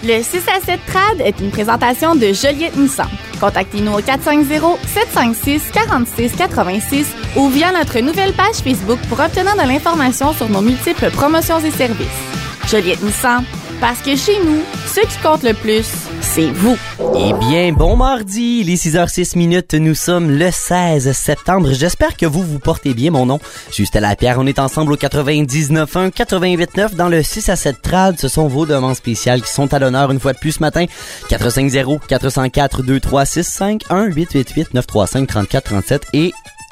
Le 6 à 7 Trad est une présentation de Joliette Nissan. Contactez-nous au 450-756-4686 ou via notre nouvelle page Facebook pour obtenir de l'information sur nos multiples promotions et services. Joliette Nissan, parce que chez nous, ce qui compte le plus, c'est vous. Eh bien, bon mardi, les 6h06, nous sommes le 16 septembre. J'espère que vous portez bien, mon nom. Juste à la Pierre, on est ensemble au 99.1, 88.9 dans le 6 à 7 Trad. Ce sont vos demandes spéciales qui sont à l'honneur une fois de plus ce matin. 450-404-2365, 1-888-935-3437 et...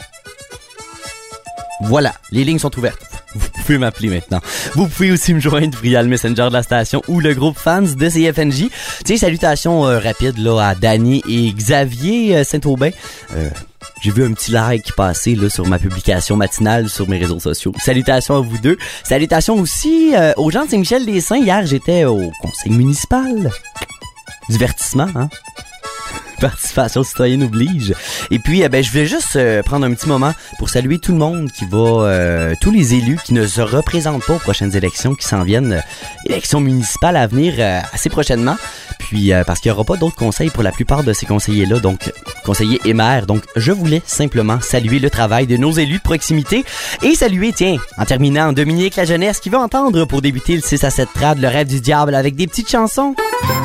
Voilà, les lignes sont ouvertes. Vous pouvez m'appeler maintenant. Vous pouvez aussi me joindre via le Messenger de la station ou le groupe fans de CFNJ. Tiens, salutations rapides là à Danny et Xavier Saint-Aubin. J'ai vu un petit like passer là sur ma publication matinale sur mes réseaux sociaux. Salutations à vous deux. Salutations aussi aux gens de Saint-Michel-des-Saints. Hier, j'étais au conseil municipal. Divertissement, hein? Participation citoyenne oblige. Et puis, je voulais juste prendre un petit moment pour saluer tout le monde qui va, tous les élus qui ne se représentent pas aux prochaines élections qui s'en viennent, élections municipales à venir assez prochainement. Puis, parce qu'il n'y aura pas d'autres conseils pour la plupart de ces conseillers-là, donc conseillers et maires. Donc, je voulais simplement saluer le travail de nos élus de proximité et saluer, tiens, en terminant, Dominique la jeunesse qui va entendre pour débuter le 6 à 7 Trad, le rêve du diable avec des petites chansons.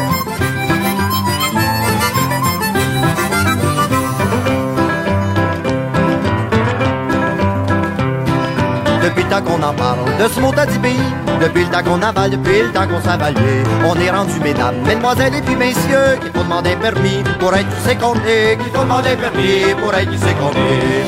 Depuis le temps qu'on en parle de ce mot à 10 pays, depuis le temps qu'on avale, depuis le temps qu'on s'avale, on est rendu mesdames, mesdemoiselles et puis messieurs, qu'il faut demander permis pour être qui c'est qu'on est, qu'il faut demander permis pour être qui c'est qu'on est.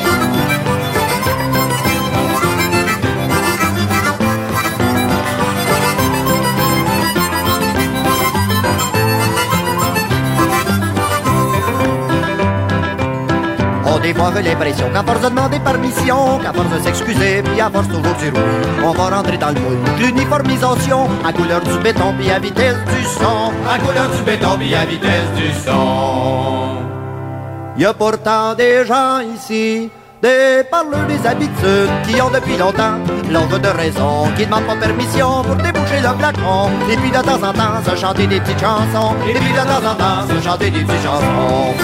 Des fois, on a l'impression qu'à force de demander permission, qu'à force de s'excuser, puis à force toujours de dire oui, on va rentrer dans le moule. L'uniformisation, à couleur du béton, puis à vitesse du son. À couleur du béton, puis à vitesse du son. Y a pourtant des gens ici, des parleurs des habitudes, qui ont depuis longtemps l'ordre de raison, qui demandent pas permission pour déboucher le flacon. Et puis de temps en temps, se chanter des petites chansons. Et puis de temps en temps, se chanter des petites chansons.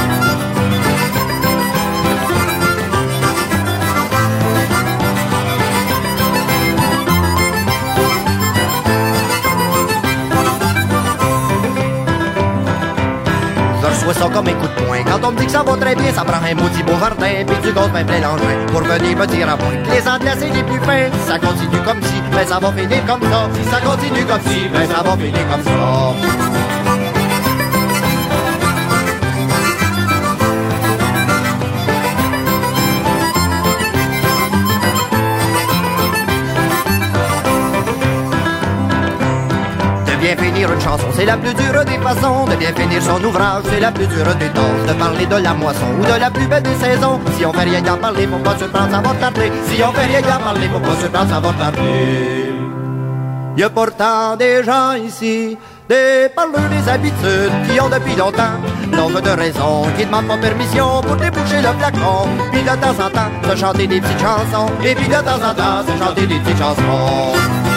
Je reçois ça comme un coup de poing. Quand on me dit que ça va très bien, ça prend un maudit beau jardin puis du gaz ben plein l'engin pour venir me dire à point que les Anglais c'est les plus fins. Si ça continue comme si, ben ça va finir comme ça. Si ça continue comme si, ben ça va finir comme ça. De bien finir une chanson, c'est la plus dure des façons. De bien finir son ouvrage, c'est la plus dure des tâches. De parler de la moisson ou de la plus belle des saisons. Si on fait rien qu'en parler, faut pas se prendre, ça va tarder. Si on fait rien qu'en parler, faut pas se prendre, ça va tarder. Y a pourtant des gens ici, des parleurs des habitudes, qui ont depuis longtemps l'ordre de raison, qui demandent pas permission pour déboucher le flacon. Puis de temps en temps, se chanter des petites chansons. Et puis de temps en temps, se chanter des petites chansons.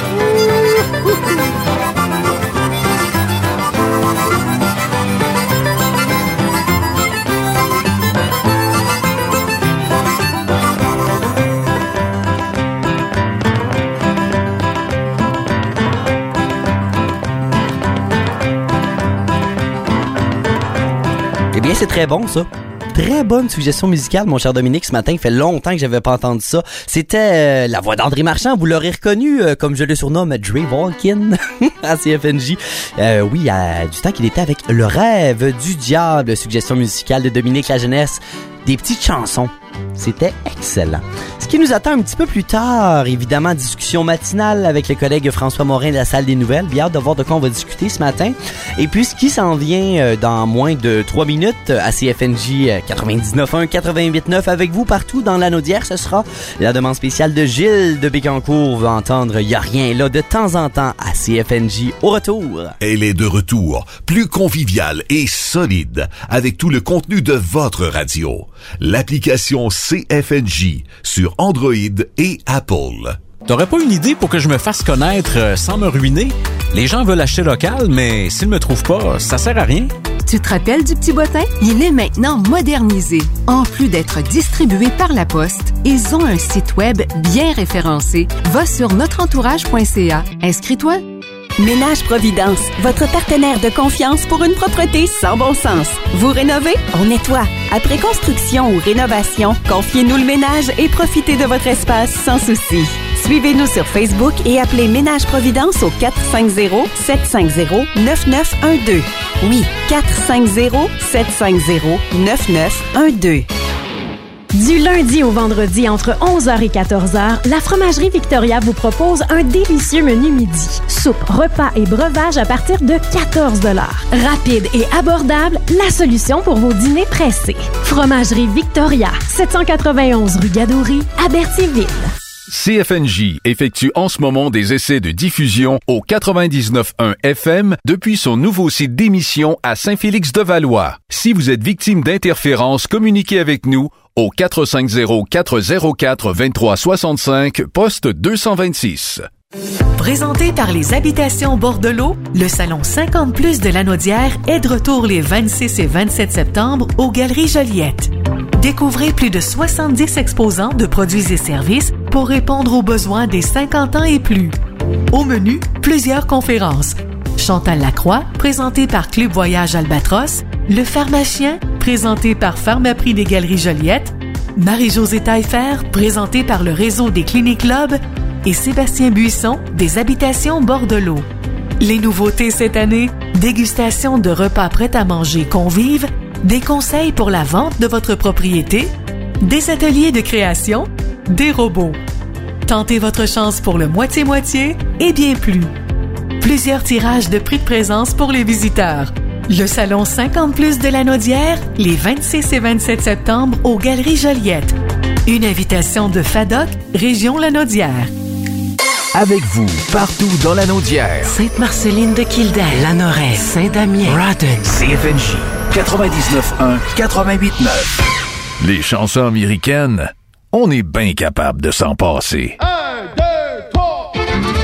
Eh bien, c'est très bon, ça. Très bonne suggestion musicale, mon cher Dominique, ce matin. Il fait longtemps que j'avais pas entendu ça. C'était la voix d'André Marchand. Vous l'aurez reconnu, comme je le surnomme, Dre Walkin à CFNJ. Oui, du temps qu'il était avec Le Rêve du Diable, suggestion musicale de Dominique la jeunesse. Des petites chansons. C'était excellent. Ce qui nous attend un petit peu plus tard, évidemment, discussion matinale avec le collègue François Morin de la Salle des Nouvelles. Bien hâte de voir de quoi on va discuter ce matin. Et puis, ce qui s'en vient dans moins de 3 minutes à CFNJ 99.1, 88.9 avec vous partout dans l'anneau d'hier, ce sera la demande spéciale de Gilles de Bécancour. On va entendre « Y'a rien là » de temps en temps à CFNJ. Au retour. Elle est de retour, plus conviviale et solide, avec tout le contenu de votre radio. L'application CFNJ sur Android et Apple. T'aurais pas une idée pour que je me fasse connaître sans me ruiner? Les gens veulent acheter local, mais s'ils me trouvent pas, ça sert à rien. Tu te rappelles du Petit Bottin? Il est maintenant modernisé. En plus d'être distribué par la Poste, ils ont un site web bien référencé. Va sur notreentourage.ca. Inscris-toi. Ménage Providence, votre partenaire de confiance pour une propreté sans bon sens. Vous rénovez? On nettoie. Après construction ou rénovation, confiez-nous le ménage et profitez de votre espace sans souci. Suivez-nous sur Facebook et appelez Ménage Providence au 450-750-9912. Oui, 450-750-9912. Du lundi au vendredi, entre 11h et 14h, la Fromagerie Victoria vous propose un délicieux menu midi. Soupe, repas et breuvage à partir de 14 $. Rapide et abordable, la solution pour vos dîners pressés. Fromagerie Victoria, 791 rue Gadouri, à Berthierville. CFNJ effectue en ce moment des essais de diffusion au 99.1 FM depuis son nouveau site d'émission à Saint-Félix-de-Valois. Si vous êtes victime d'interférences, communiquez avec nous au 450-404-2365, poste 226. Présenté par les Habitations Bordelot, le salon 50+ de Lanaudière est de retour les 26 et 27 septembre aux Galeries Joliette. Découvrez plus de 70 exposants de produits et services pour répondre aux besoins des 50 ans et plus. Au menu, plusieurs conférences. Chantal Lacroix, présentée par Club Voyage Albatros, Le Pharmacien, présenté par Pharmaprix des Galeries Joliette, Marie-Josée Taillefer, présentée par le réseau des Cliniques Club, et Sébastien Buisson, des Habitations Bordelot. Les nouveautés cette année, dégustation de repas prêts à manger convives, des conseils pour la vente de votre propriété, des ateliers de création, des robots. Tentez votre chance pour le moitié-moitié et bien plus. Plusieurs tirages de prix de présence pour les visiteurs. Le salon 50+ de Lanaudière, les 26 et 27 septembre aux Galeries Joliette. Une invitation de FADOC, Région Lanaudière. Avec vous, partout dans Lanaudière. Sainte-Marceline de Kildare, Lanoraie, Saint-Damien, Rodden, CFNJ 99.1, 88.9. Les chansons américaines, on est bien capable de s'en passer. 1, 2, 3.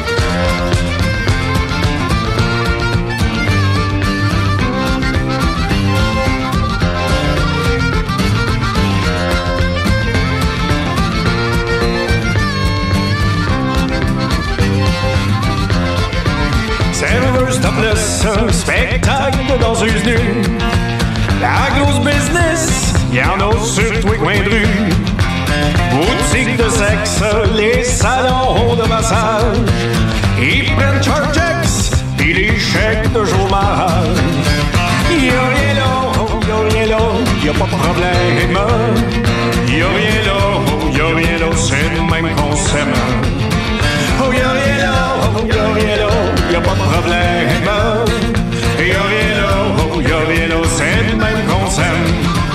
Serveuse topless, spectacle de danseuse nue. La grosse business, y'en a sur tous les coins de rue. Boutique de sexe, les salons de massage. Ils prennent Chargex, pis les chèques de chômage. Y'a rien là, y'a pas de problème. Y'a rien là, c'est le même qu'on s'aime. Oh, y'a rien là, y'a pas de problème. Y'a rien là, c'est le même qu'on s'aime.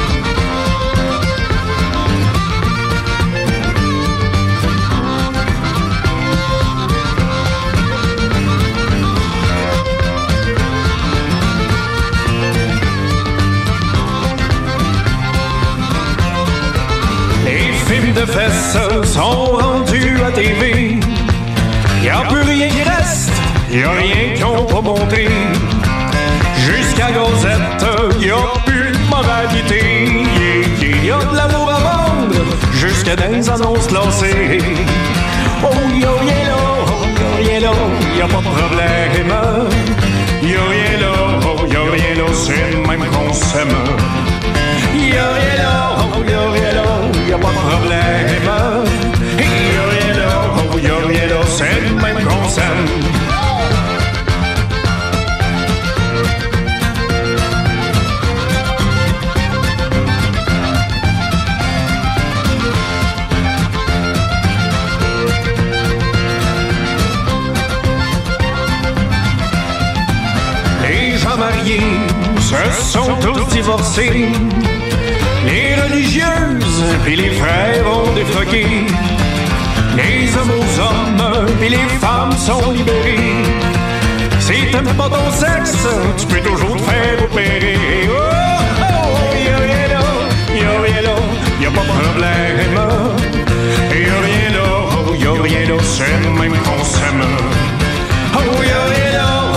Les films de fesses sont rendus à TV. Y'a plus rien qui reste, y'a rien qu'ils ont pas montré. Jusqu'à Gazette, y'a plus de moralité. Y'a de l'amour à vendre, jusqu'à des annonces classées. Oh, y'a rien là, y'a pas de problème. Y'a rien là, c'est le même qu'on s'aime. Y'a rien là, y'a pas de problème. Y'a rien là, c'est le même qu'on s'aime. Les gens mariés se sont tous divorcés. Les religieuses et les frères ont défroqué. Les hommes aux hommes et les femmes sont libérées. Si t'aimes pas ton sexe, tu peux toujours te faire opérer. Oh, y'a rien là, y'a pas de problème. Y'a rien là, c'est le même qu'on s'aime. Oh, y'a rien là,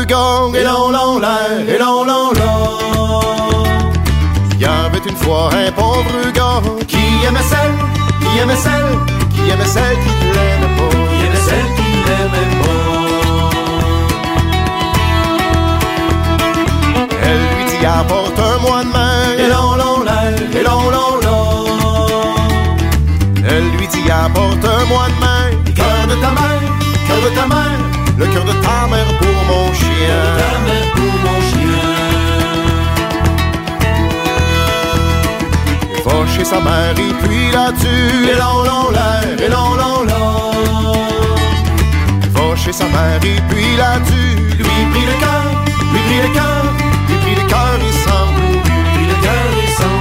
gars, et l'on l'air, et l'on Il y avait une fois un pauvre gars qui aimait celle qui l'aimait pas, qui aimait celle qui l'aimait pas. Elle lui dit apporte un mois de main, et l'on l'air, et l'on Elle lui dit apporte un mois de main, cœur de ta mère, le cœur de ta mère pour mon chien, ta mère pour mon chien. Il va chez sa mère et puis là-dessus, et l'on l'air, et l'on Il va chez sa mère et puis là-dessus, lui prit le cœur, lui prit le cœur et s'en lui le cœur et s'en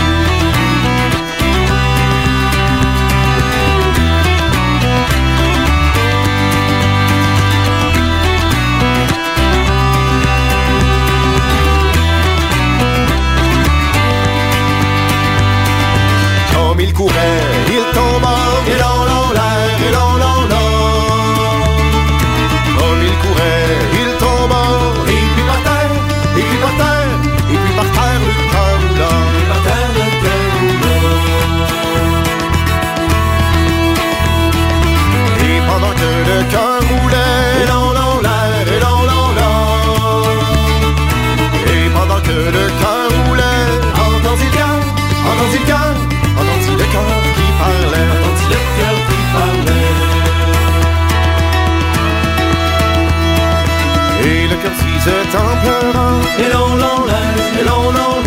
il courait, il tomba, et l'on l'air, et l'on Comme il courait, il tomba, et puis par terre, et puis par terre, et puis par terre le cœur roulant, et par terre le cœur roulant. Et pendant que le cœur roulait, et l'on l'air, et l'on Et pendant que le cœur roulait, entendit le cœur le cœur qui parlait, entendit le cœur qui parlait. Et le cœur s'isait en pleurant, et l'on l'air, et l'on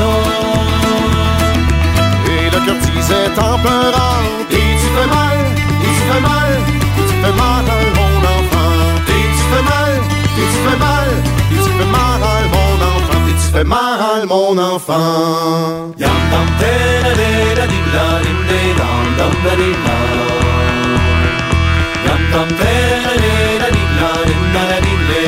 Et le cœur s'isait en pleurant, et tu fais mal, et tu fais mal, et tu fais mal à mon enfant. Et tu fais mal, et tu fais mal, et tu fais mal à mon enfant. Et tu fais mal à mon enfant. Yam dam te la de la di la di de dam dam la di la. Yam dam te la de la di la di la di le.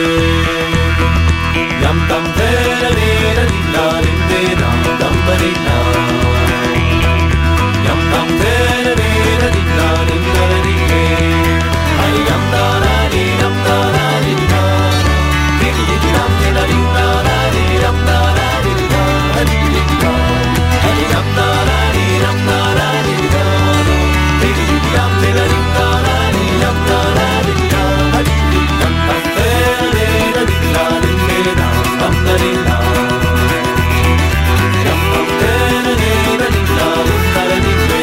Yam dam te la de la di la di de dam dam la di la. Yam dam te la de la di la di la di le. Ay yam da la di dam da la di da. Di di di dam te la di da la di dam da la di da. Di di di dam. Ay yam da la di dam da la di da. Di di di dam te la di da la di dam da la di da. Di di di dam te la di la di di dam dam la di la. Yam dam te la di la di la di la di le.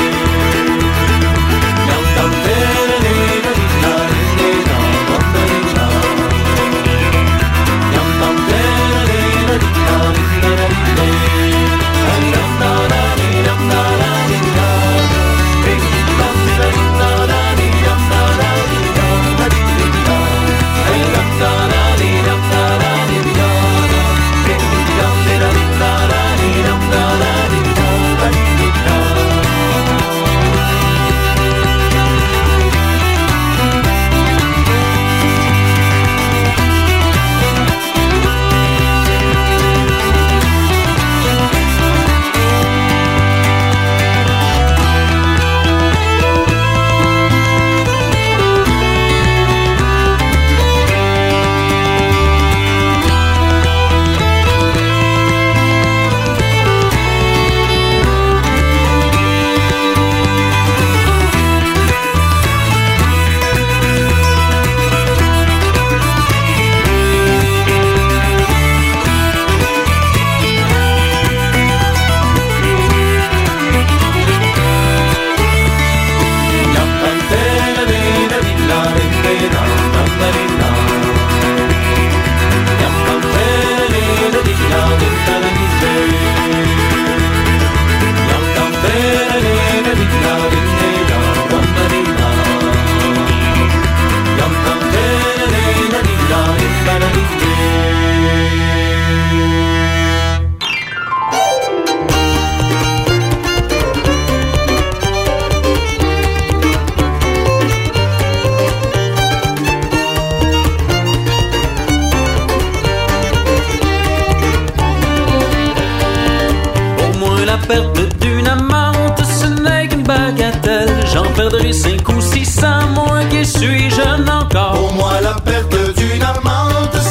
Yam dam te la di la di la di di dam dam la di la. Yam dam te la di la di la di la di le. Ay dam da la di dam da la di da. Di di dam te la di da la di dam da la di da. Di di dam. Ay dam da la di dam da la di da. Di di dam te la di da la di dam da la di da. Di di dam. La perte d'une amante, ce n'est qu'une bagatelle. J'en perdrai 5 ou 600, moi qui suis jeune encore. Pour moi, la perte d'une amante,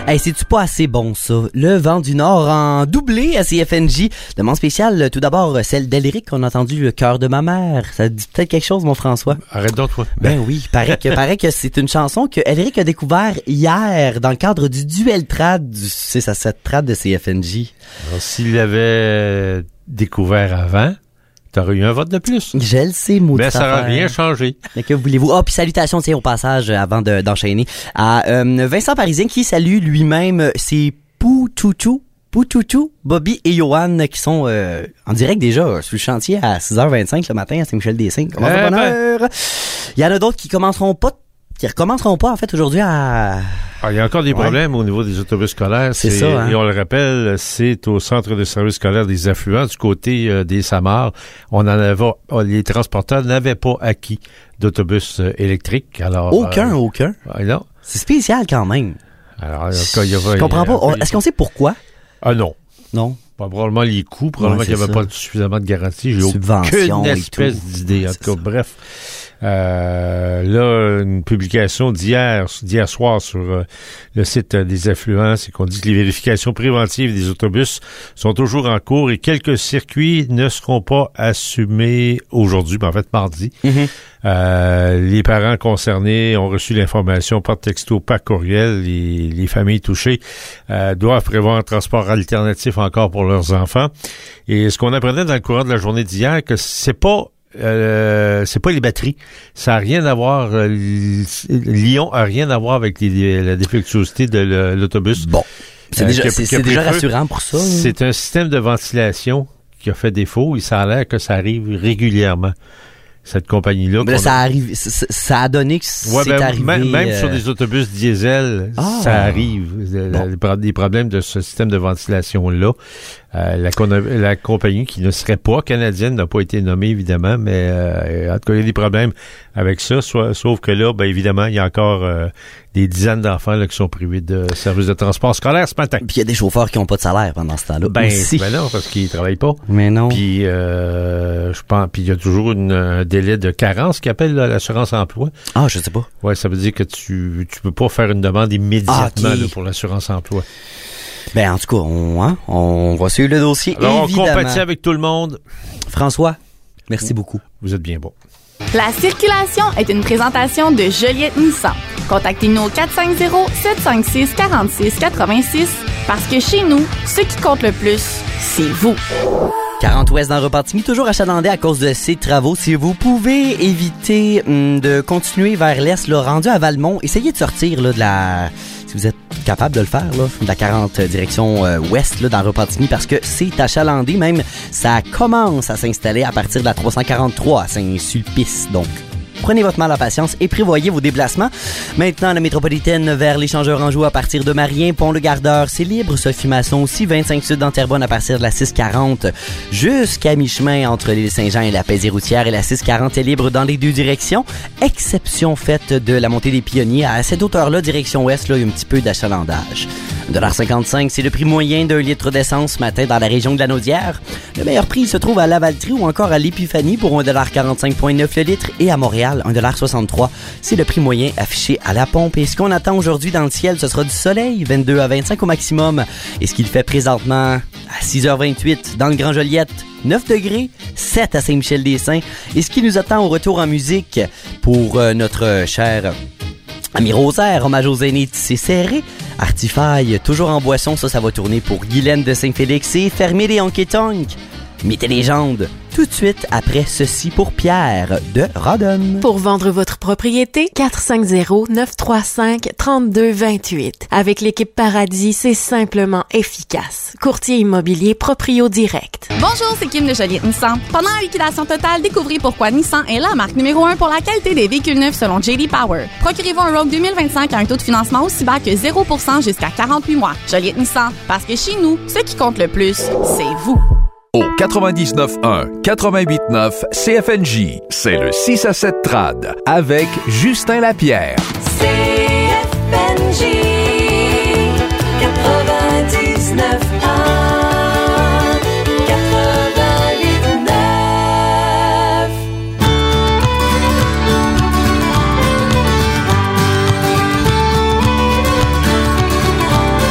Hey, c'est-tu pas assez bon, ça? Le vent du Nord en doublé à CFNJ. Demande spéciale, tout d'abord, celle d'Elric qu'on a entendu, Le cœur de ma mère. Ça dit peut-être quelque chose, mon François? Arrête donc, toi. Ben oui, paraît que c'est une chanson que Elric a découvert hier dans le cadre du duel trad, c'est ça, cette trad de CFNJ. Alors, s'il l'avait découvert avant, t'aurais eu un vote de plus. Je le sais, maudit. Mais ça n'a rien changé. Mais que voulez-vous? Ah, puis salutations, tiens, au passage, avant d'enchaîner, à Vincent Parisien qui salue lui-même ses Poutoutou, Bobby et Johan qui sont en direct déjà sur le chantier à 6h25 le matin à Saint-Michel-des-Signes. Comment ça, bonheur? Il y en a d'autres qui recommenceront pas en fait aujourd'hui à... Alors, il y a encore des problèmes au niveau des autobus scolaires. C'est ça, hein? Et on le rappelle, c'est au centre de service scolaire des affluents du côté des Samars. Les transporteurs n'avaient pas acquis d'autobus électriques. Alors Aucun. Non. C'est spécial quand même. Alors, je comprends pas. Est-ce qu'on sait pourquoi? Ah non. Non. Probablement les coûts, probablement qu'il n'y avait pas suffisamment de garantie. J'ai aucune espèce d'idée. En tout cas, bref. Là, une publication d'hier soir sur le site des affluents, c'est qu'on dit que les vérifications préventives des autobus sont toujours en cours et quelques circuits ne seront pas assumés aujourd'hui, mais en fait mardi. Les parents concernés ont reçu l'information par texto, par courriel. Les familles touchées doivent prévoir un transport alternatif encore pour leurs enfants. Et ce qu'on apprenait dans le courant de la journée d'hier, que c'est pas les batteries. Ça a rien à voir. Lyon a rien à voir avec la défectuosité de l'autobus. Bon. C'est déjà rassurant pour ça. C'est un système de ventilation qui a fait défaut et ça a l'air que ça arrive régulièrement. Cette compagnie-là. Mais ça a donné que c'est arrivé. Même sur des autobus diesel, ça arrive. Des problèmes de ce système de ventilation-là. La compagnie qui ne serait pas canadienne n'a pas été nommée, évidemment, mais en tout cas, il y a des problèmes avec ça. Sauf que là, ben évidemment, il y a encore des dizaines d'enfants là, qui sont privés de services de transport scolaire ce matin. Puis il y a des chauffeurs qui n'ont pas de salaire pendant ce temps-là. Ben non, parce qu'ils travaillent pas. Mais non. Puis je pense, puis il y a toujours un délai de carence qui appelle l'assurance emploi. Ah, je sais pas. Ouais, ça veut dire que tu peux pas faire une demande immédiatement là, pour l'assurance emploi. Ben en tout cas, on va suivre le dossier. Alors, évidemment. on compatit avec tout le monde. François, merci beaucoup. Vous êtes bien bon. La circulation est une présentation de Joliette Nissan. Contactez-nous au 450-756-4686 parce que chez nous, ce qui compte le plus, c'est vous. 40 Ouest dans Repentigny, toujours achalandé à cause de ces travaux. Si vous pouvez éviter de continuer vers l'est, là, rendu à Valmont, essayez de sortir là, de la... Si vous êtes capable de le faire, là, de la 40 direction ouest là, dans Repentigny, parce que c'est achalandé. Même, ça commence à s'installer à partir de la 343 à Saint-Sulpice. Donc, prenez votre mal à patience et prévoyez vos déplacements. Maintenant, la métropolitaine vers l'échangeur Anjou à partir de Marien, Pont-le-Gardeur, c'est libre. Sophie Masson aussi, 25 Sud dans Terrebonne à partir de la 640 jusqu'à mi-chemin entre l'île Saint-Jean et la Paisier-Routière, et la 640 est libre dans les deux directions. Exception faite de la montée des Pionniers. À cette hauteur-là, direction ouest, là, il y a un petit peu d'achalandage. 1,55 $, c'est le prix moyen d'un litre d'essence ce matin dans la région de la Naudière. Le meilleur prix se trouve à Lavaltrie ou encore à l'Épiphanie pour 1,45,9 $ le litre, et à Montréal, 1,63 $. C'est le prix moyen affiché à la pompe. Et ce qu'on attend aujourd'hui dans le ciel, ce sera du soleil, 22 à 25 au maximum. Et ce qu'il fait présentement à 6h28 dans le Grand Joliette, 9 degrés, 7 à Saint-Michel-des-Saints. Et ce qui nous attend au retour en musique pour notre cher ami Rosaire, hommage aux aînés tissé serré. Artifaille, toujours en boisson, ça va tourner pour Guylaine de Saint-Félix et Fermé les Honky-Tonk. Mythes et légendes, tout de suite après ceci pour Pierre de Rodden. Pour vendre votre propriété, 450-935-3228. Avec l'équipe Paradis, c'est simplement efficace. Courtier immobilier Proprio Direct. Bonjour, c'est Kim de Joliette Nissan. Pendant la liquidation totale, découvrez pourquoi Nissan est la marque numéro 1 pour la qualité des véhicules neufs selon J.D. Power. Procurez-vous un Rogue 2025 à un taux de financement aussi bas que 0% jusqu'à 48 mois. Joliette Nissan, parce que chez nous, ce qui compte le plus, c'est vous. Au 99.1, 88.9 CFNJ, c'est le 6 à 7 trad avec Justin Lapierre. CFNJ 99.1 88.9.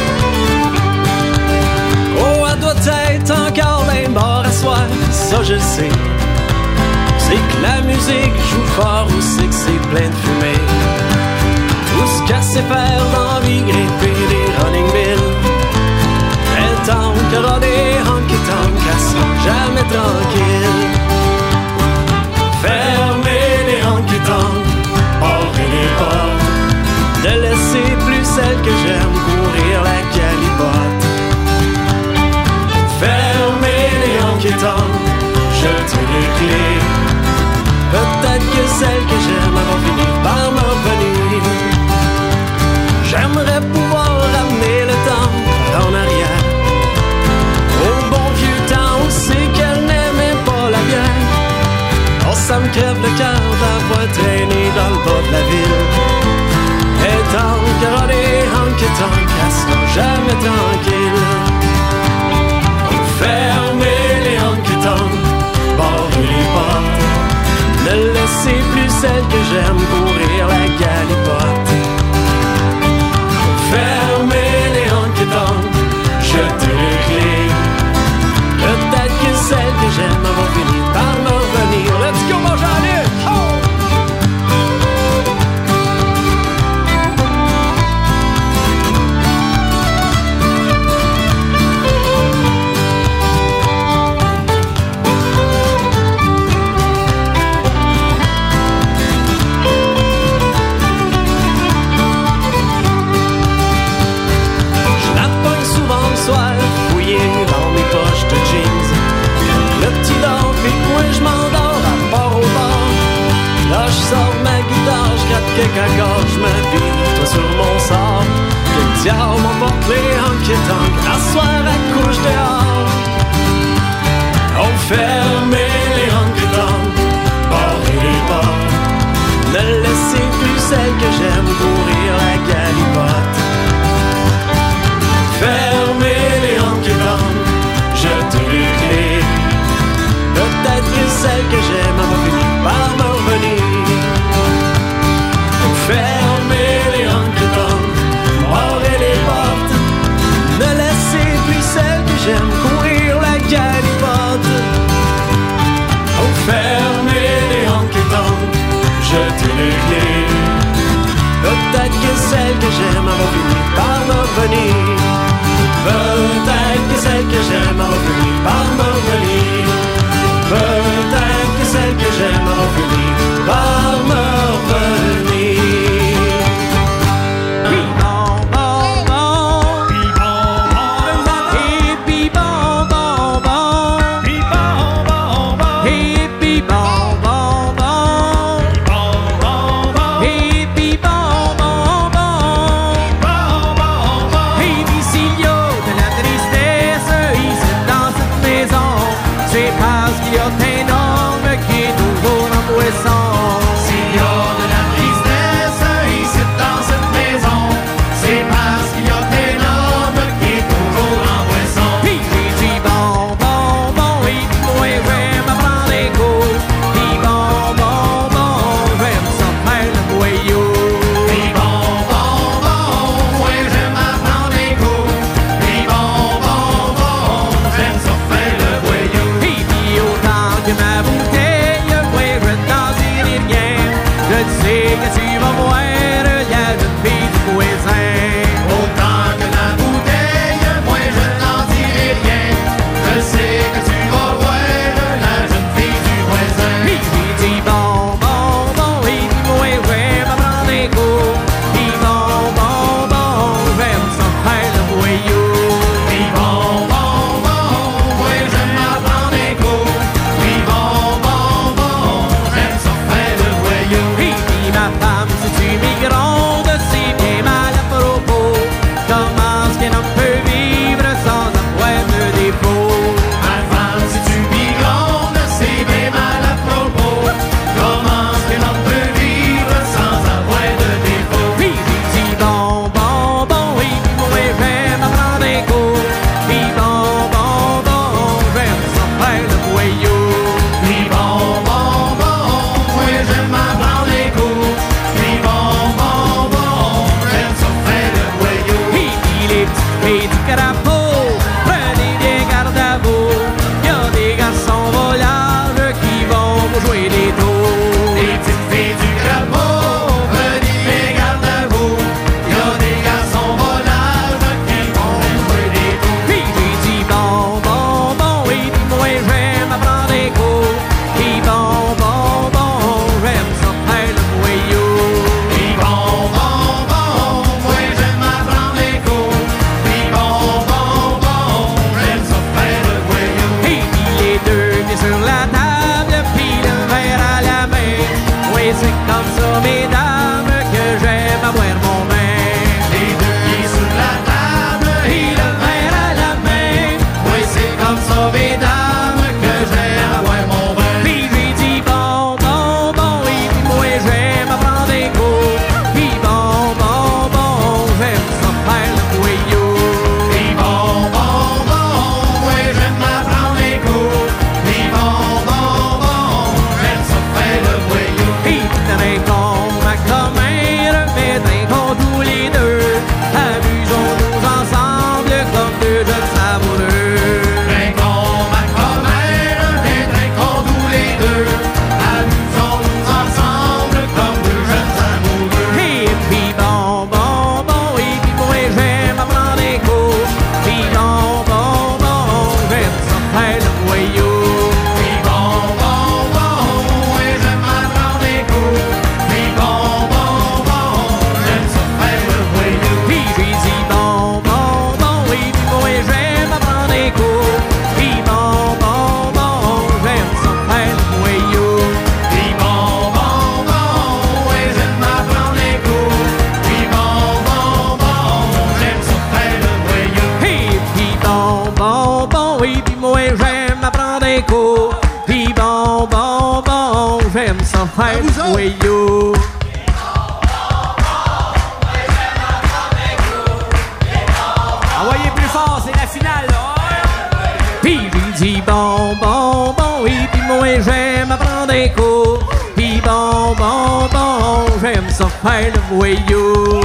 ça je sais. C'est que la musique joue fort ou c'est que c'est plein de fumée. Tout ce qu'elle sait faire dans la vie, grimper des running bills. Elle tank, aura des honky-tonk, elle sera jamais tranquille. Fermer les honky-tonk, barrer les portes, de laisser plus celle que j'aime courir la calipote. Fermer les honky-tonk, jeter les clés. Peut-être que celle que j'aime va finir par me revenir. J'aimerais pouvoir ramener le temps en arrière, au bon vieux temps où c'est qu'elle n'aimait pas la bière. Oh, ça me crève le cœur d'avoir traîné dans le bas de la ville. Et tant qu'il y aura des honky-tonk, elle sera jamais tranquille. Fermer les honky-tonk, barrer les portes, ne laissez plus celle que j'aime courir la galipote. Fermer les honky-tonk, jeter les clés. Peut-être que celle que j'aime va finir par me revenir. Let's go, mon Jean-Luc! Oh! Quelques accords, je m'habille, toi sur mon sort. Que le diable m'emporte les honky-tonk, à soir à couche dehors. On ferme les honky-tonk, barrer les portes, ne laissez plus celle que j'aime courir la galipote. Fermez les honky-tonk, jetez les clés. Peut-être que celle que j'aime va finir par me revenir. Fermez les honky-tonk, barrez les portes, ne laissez plus celle que j'aime courir la galipote. Oh, fermez les honky-tonk, jetez les clés. Peut-être que celle que j'aime va finir par me revenir. Peut-être que celle que j'aime va finir par me revenir. Peut-être que celle que j'aime va finir par me revenir. Tu faire du voyou. Envoyez plus fort, c'est la finale, là. Puis j'ai dit bon, bon, bon, et puis moi j'aime apprendre des cours. Puis bon, bon, bon, j'aime ça faire le voyou.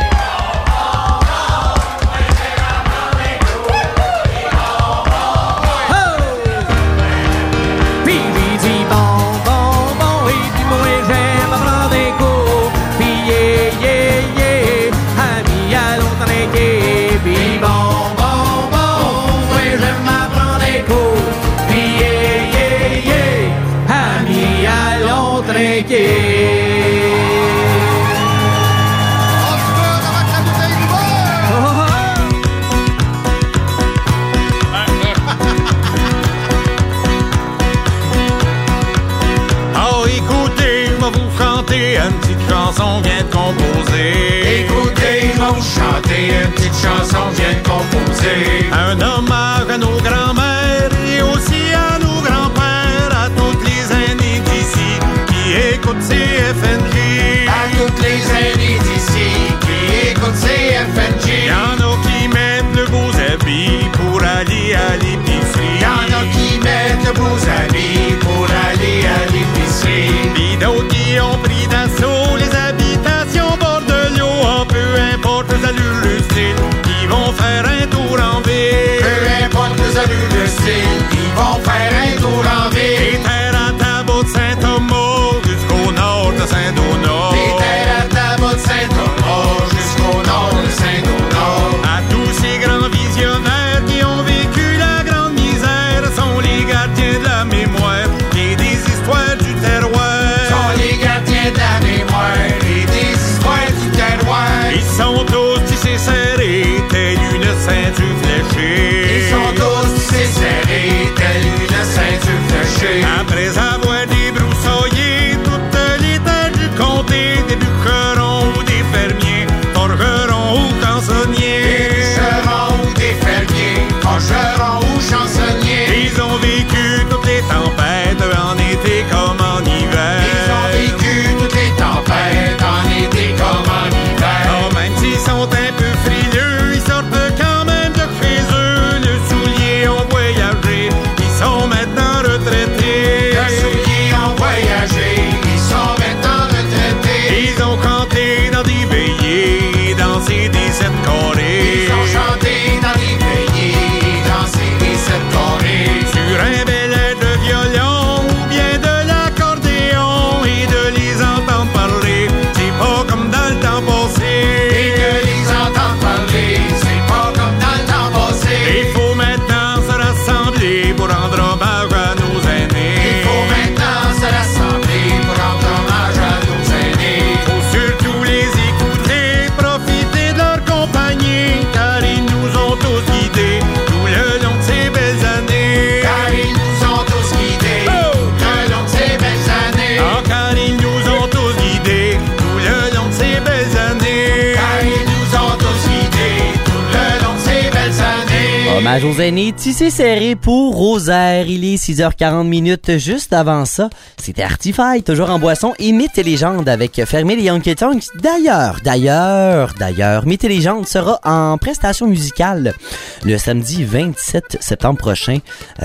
Une petite chanson vient de composer. Écoutez, je vais vous chanter une petite chanson vient de composer. Un hommage à nos grands-mères et aussi à nos grands-pères, à toutes les aînés d'ici qui écoutent CFNJ. À toutes les aînés d'ici qui écoutent CFNJ. Y'en a qui mettent le beaux habits pour aller à l'épicerie. Y'en a qui mettent le beaux habits pour aller à l'épicerie. Puis d'autres qui ont pris d'assaut les habitations bord de l'eau. Oh, peu importe les allures, le style, ils vont faire un tour en ville. Peu importe les allures, le style, ils vont faire un tour en ville. Des terres à Tabac de Saint-Thomas jusqu'au nord de Saint-Donat. Des terres à Tabac de Saint-Thomas jusqu'au nord de Saint-Donat. À tous ces grands visionnaires qui ont vécu la grande misère, sont les gardiens de la mémoire et des histoires du terroir. Sont les gardiens de la mémoire et des histoires du terroir. Ils sont tous tissés serrés, telle une ceinture fléchée. Ils sont tous tissés serrés, telle une ceinture fléchée. Après avoir débroussaillé toutes les terres du comté, des bûcherons ou des fermiers, forgerons ou chansonniers. Des bûcherons ou des fermiers, forgerons ou chansonniers. Ils ont vécu toutes les tempêtes en été comme en hiver. Ils ont vécu toutes les tempêtes en été comme en hiver. Oh, même s'ils sont un peu frileux, ils sortent quand même de chez eux. Le soulier ont voyagé, ils sont maintenant retraités. Le soulier ont voyagé, ils sont maintenant retraités. Ils ont chanté dans des veillées, dansé des sept carrés. Ils ont chanté dans des veillées, dansé des sept carrés. Sur un bel air de violon ou bien de l'accordéon, et de les entendre parler, c'est pas comme dans le temps passé. Et de les entendre parler, c'est pas comme dans le temps passé. Il faut maintenant se rassembler pour rendre hommage à nos aînés. Il faut maintenant se rassembler pour rendre hommage à nos aînés. Faut surtout les écouter, profiter de leur compagnie, car ils nous ont tous guidés tout le long de ces belles années. Car ils nous ont tous guidés tout le long de ces belles années. Ah, car ils nous ont tous guidés tout le long de ces belles années. Car ils nous ont tous guidés tout le long de ces belles années. Hommage aux aînés, tissé serré pour Rosaire. Il est 6h40 minutes. Juste avant ça, c'était Artify, toujours en boisson, et Mythes et légendes avec Fermé les Honky Tonks. D'ailleurs, Mythes et légendes sera en prestation musicale le samedi 27 septembre prochain,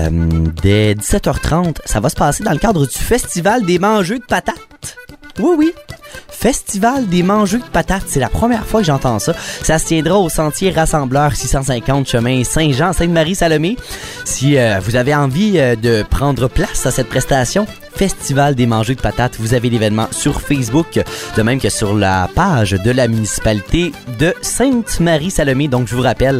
dès 17h30. Ça va se passer dans le cadre du Festival des Mangeux de Patates. Oui. Festival des Mangeux de Patates. C'est la première fois que j'entends ça. Ça se tiendra au Sentier Rassembleur 650 chemin Saint-Jean, Sainte-Marie-Salomé. Si vous avez envie de prendre place à cette prestation, Festival des Mangeux de Patates, vous avez l'événement sur Facebook, de même que sur la page de la municipalité de Sainte-Marie-Salomé. Donc, je vous rappelle,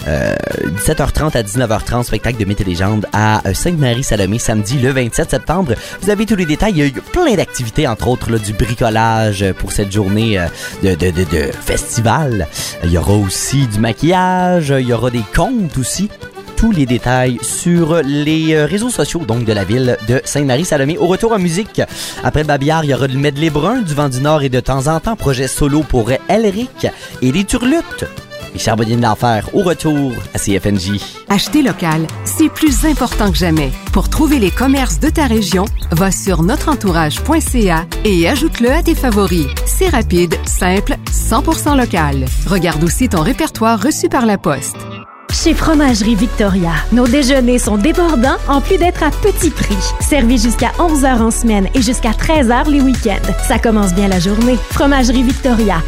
17h30 à 19h30, spectacle de Mythes et légendes à Sainte-Marie-Salomé, samedi le 27 septembre. Vous avez tous les détails. Il y a eu plein d'activités, entre autres là, du bricolage pour cette journée de festival. Il y aura aussi du maquillage, il y aura des contes aussi. tous les détails sur les réseaux sociaux donc de la ville de Sainte-Marie-Salomé. Au retour en musique, après le babillard, il y aura le medley brun du vent du Nord et de temps en temps, projet solo pour Elric et les Turlutes. Les Charbonniers de l'Enfer, au retour à CFNJ. Acheter local, c'est plus important que jamais. Pour trouver les commerces de ta région, va sur notreentourage.ca et ajoute-le à tes favoris. C'est rapide, simple, 100% local. Regarde aussi ton répertoire reçu par la poste. Chez Fromagerie Victoria, nos déjeuners sont débordants en plus d'être à petit prix. Servis jusqu'à 11h en semaine et jusqu'à 13h les week-ends. Ça commence bien la journée. Fromagerie Victoria,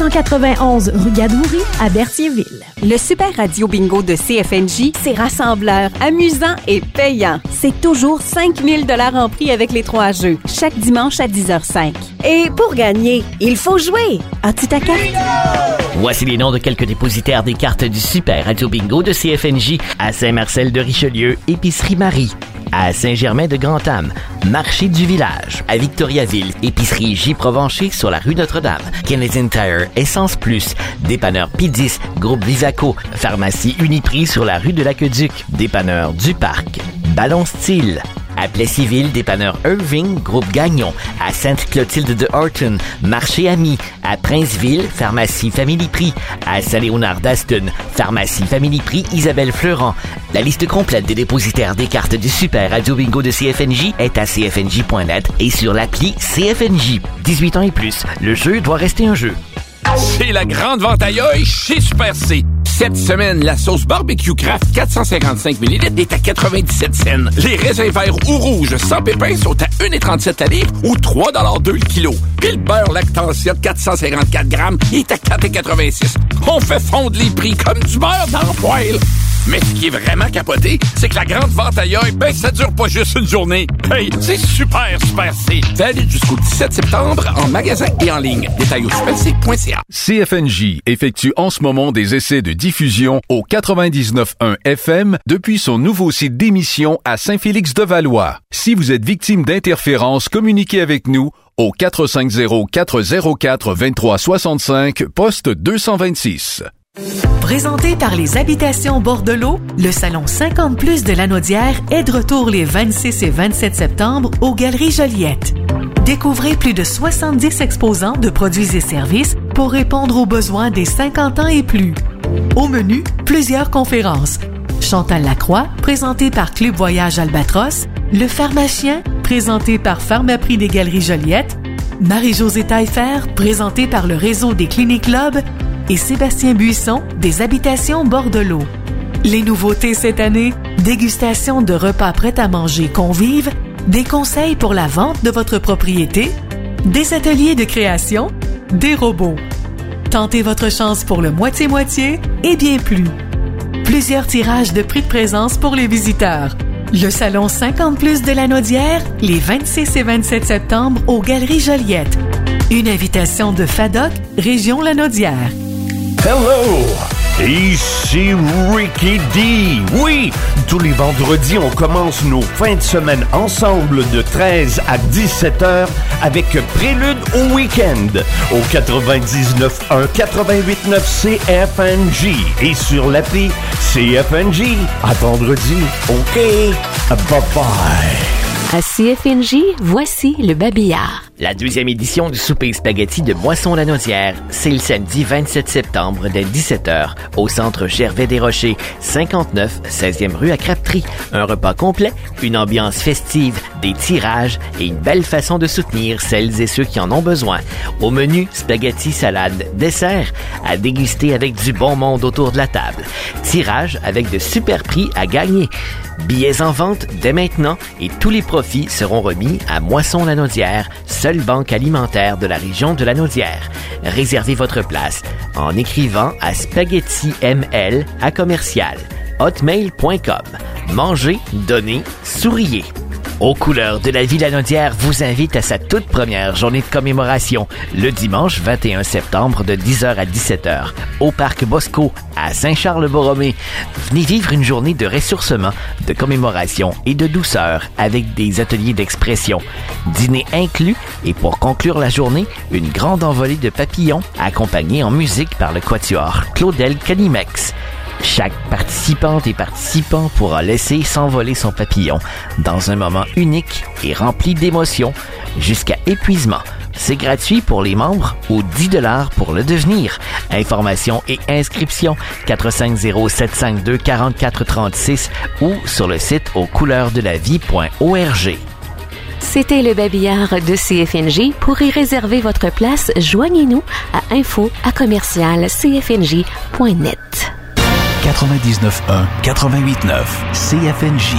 791 rue Gadoury à Berthierville. Le Super Radio Bingo de CFNJ, c'est rassembleur, amusant et payant. C'est toujours 5 000 $ en prix avec les 3 jeux, chaque dimanche à 10h05. Et pour gagner, il faut jouer. As-tu ta carte? Voici les noms de quelques dépositaires des cartes du Super Radio Bingo de CFNJ à Saint-Marcel-de-Richelieu, Épicerie Marie. À Saint-Germain-de-Grand-Am, Marché du Village. À Victoriaville, Épicerie J. Provencher sur la rue Notre-Dame. Canadian Tire, Essence Plus. Dépanneur P10, Groupe Vivaco. Pharmacie Uniprix sur la rue de l'Aqueduc. Dépanneur du Parc. Ballon Style. À Plessisville, dépanneur Irving, Groupe Gagnon. À Sainte-Clotilde de Horton, Marché Ami. À Princeville, Pharmacie Family Prix. À Saint-Léonard d'Aston, Pharmacie Family Prix Isabelle Fleurant. La liste complète des dépositaires des cartes du Super Radio Bingo de CFNJ est à cfnj.net et sur l'appli CFNJ. 18 ans et plus, le jeu doit rester un jeu. C'est la grande vente à l'œil chez Super C. Cette semaine, la sauce barbecue Kraft 455 ml est à 97 cents. Les raisins verts ou rouges sans pépins sont à 1,37 la livre ou 3,2 le kilo. Puis le beurre Lactantia de 454 grammes est à 4,86. On fait fondre les prix comme du beurre dans le poêle. Mais ce qui est vraiment capoté, c'est que la grande vente ailleurs, ça dure pas juste une journée. Hey, c'est Super C. Valide jusqu'au 17 septembre en magasin et en ligne. Détails au superc.ca. CFNJ effectue en ce moment des essais de diffusion au 99.1 FM depuis son nouveau site d'émission à Saint-Félix-de-Valois. Si vous êtes victime d'interférences, communiquez avec nous au 450-404-2365, poste 226. Présenté par les Habitations Bordelot, le Salon 50+ de Lanaudière est de retour les 26 et 27 septembre aux Galeries Joliette. Découvrez plus de 70 exposants de produits et services pour répondre aux besoins des 50 ans et plus. Au menu, plusieurs conférences. Chantal Lacroix, présentée par Club Voyage Albatros, Le Pharmacien, présenté par Pharmaprix des Galeries Joliette, Marie-Josée Taillefer, présentée par le réseau des Cliniques Club, et Sébastien Buisson des Habitations Bordelot. Les nouveautés cette année, dégustation de repas prêts à manger convives, des conseils pour la vente de votre propriété, des ateliers de création, des robots. Tentez votre chance pour le moitié-moitié et bien plus. Plusieurs tirages de prix de présence pour les visiteurs. Le Salon 50+ de Lanaudière, les 26 et 27 septembre aux Galeries Joliette. Une invitation de FADOC, Région Lanaudière. Hello! Ici Ricky D. Oui, tous les vendredis, on commence nos fins de semaine ensemble de 13 à 17 heures avec Prélude au week-end au 99.1 88.9 CFNJ et sur l'appli CFNJ. À vendredi, OK? Bye-bye. À CFNJ, voici le babillard. La 2e édition du souper spaghetti de Moisson-Lanaudière, c'est le samedi 27 septembre dès 17h au centre Gervais-des-Rochers, 59 16e rue à Crabtree. Un repas complet, une ambiance festive, des tirages et une belle façon de soutenir celles et ceux qui en ont besoin. Au menu, spaghetti, salade, dessert, à déguster avec du bon monde autour de la table. Tirage avec de super prix à gagner. Billets en vente dès maintenant et tous les profits seront remis à Moisson-Lanaudière, seule banque alimentaire de la région de Lanaudière. Réservez votre place en écrivant à spaghettiml@hotmail.com. Mangez, donnez, souriez. Aux couleurs de la ville Lanaudière vous invite à sa toute première journée de commémoration, le dimanche 21 septembre de 10h à 17h, au Parc Bosco, à Saint-Charles-Borromée. Venez vivre une journée de ressourcement, de commémoration et de douceur avec des ateliers d'expression. Dîner inclus et pour conclure la journée, une grande envolée de papillons accompagnée en musique par le quatuor Claudel Canimex. Chaque participante et participant pourra laisser s'envoler son papillon dans un moment unique et rempli d'émotions jusqu'à épuisement. C'est gratuit pour les membres ou 10$ pour le devenir. Informations et inscriptions 450-752-4436 ou sur le site auxcouleursdelavie.org. C'était le babillard de CFNJ. Pour y réserver votre place, joignez-nous à info@commercialcfnj.net. 99.1, 88.9, CFNJ.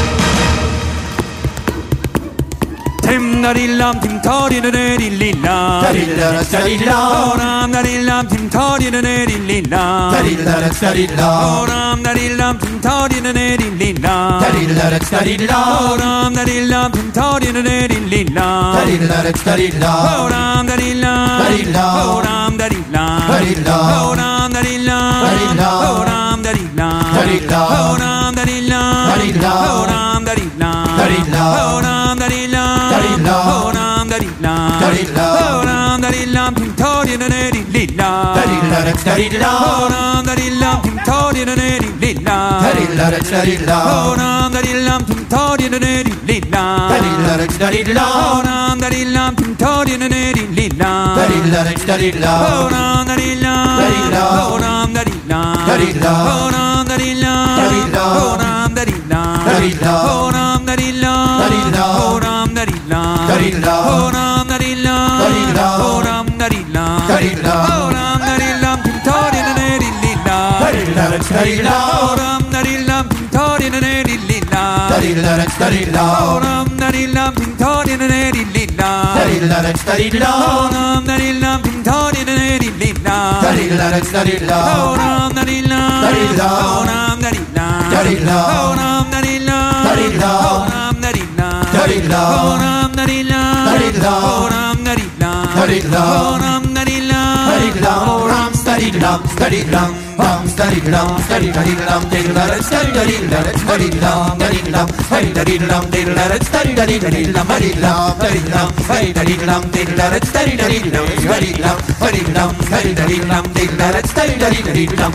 Tim darillam tim todin lilla darilla darilla oram darillam tim todin lilla darilla darilla oram darillam tim todin lilla darilla darilla oram darillam tim todin lilla darilla darilla oram darilla darilla oram darilla darilla oram darilla darilla oram darilla darilla oram darilla darilla oram darilla darilla oram darilla darilla oram darilla darilla oram darilla tim todin lilla darilla darilla oram darilla tim todin lilla darilla darilla oram darilla tim todin lilla darilla darilla oram darilla tim todin lilla darilla darilla oram darilla darilla oram darilla darilla oram darilla darilla oram darilla darilla oram darilla darilla oram darilla darilla oram darilla darilla oram darilla darilla oram darilla tim todin lilla darilla darilla oram darilla tim todin lilla darilla darilla oram darilla tim todin lilla darilla darilla oram darilla tim todin lilla darilla darilla oram darilla darilla oram darilla darilla oram darilla darilla oram darilla darilla oram darilla darilla oram darilla darilla oram darilla darilla oram stadilam stadilam stadilam stadilam stadilam stadilam stadilam stadilam stadilam stadilam stadilam stadilam stadilam stadilam stadilam stadilam stadilam stadilam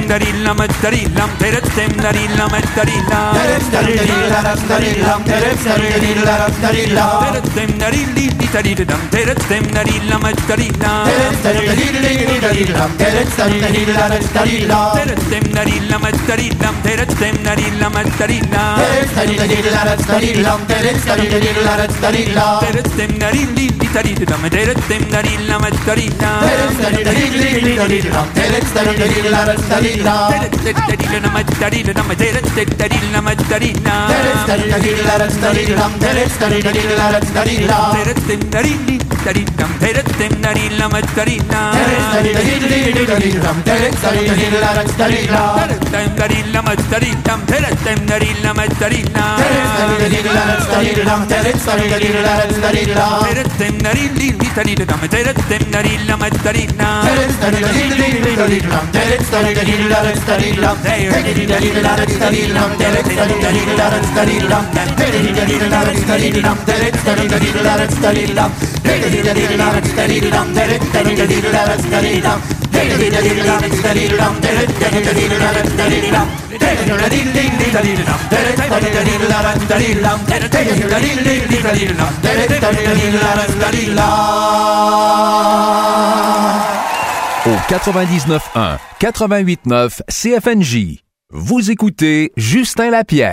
Au 99.1, 88.9 CFNJ. Vous écoutez Justin Lapierre.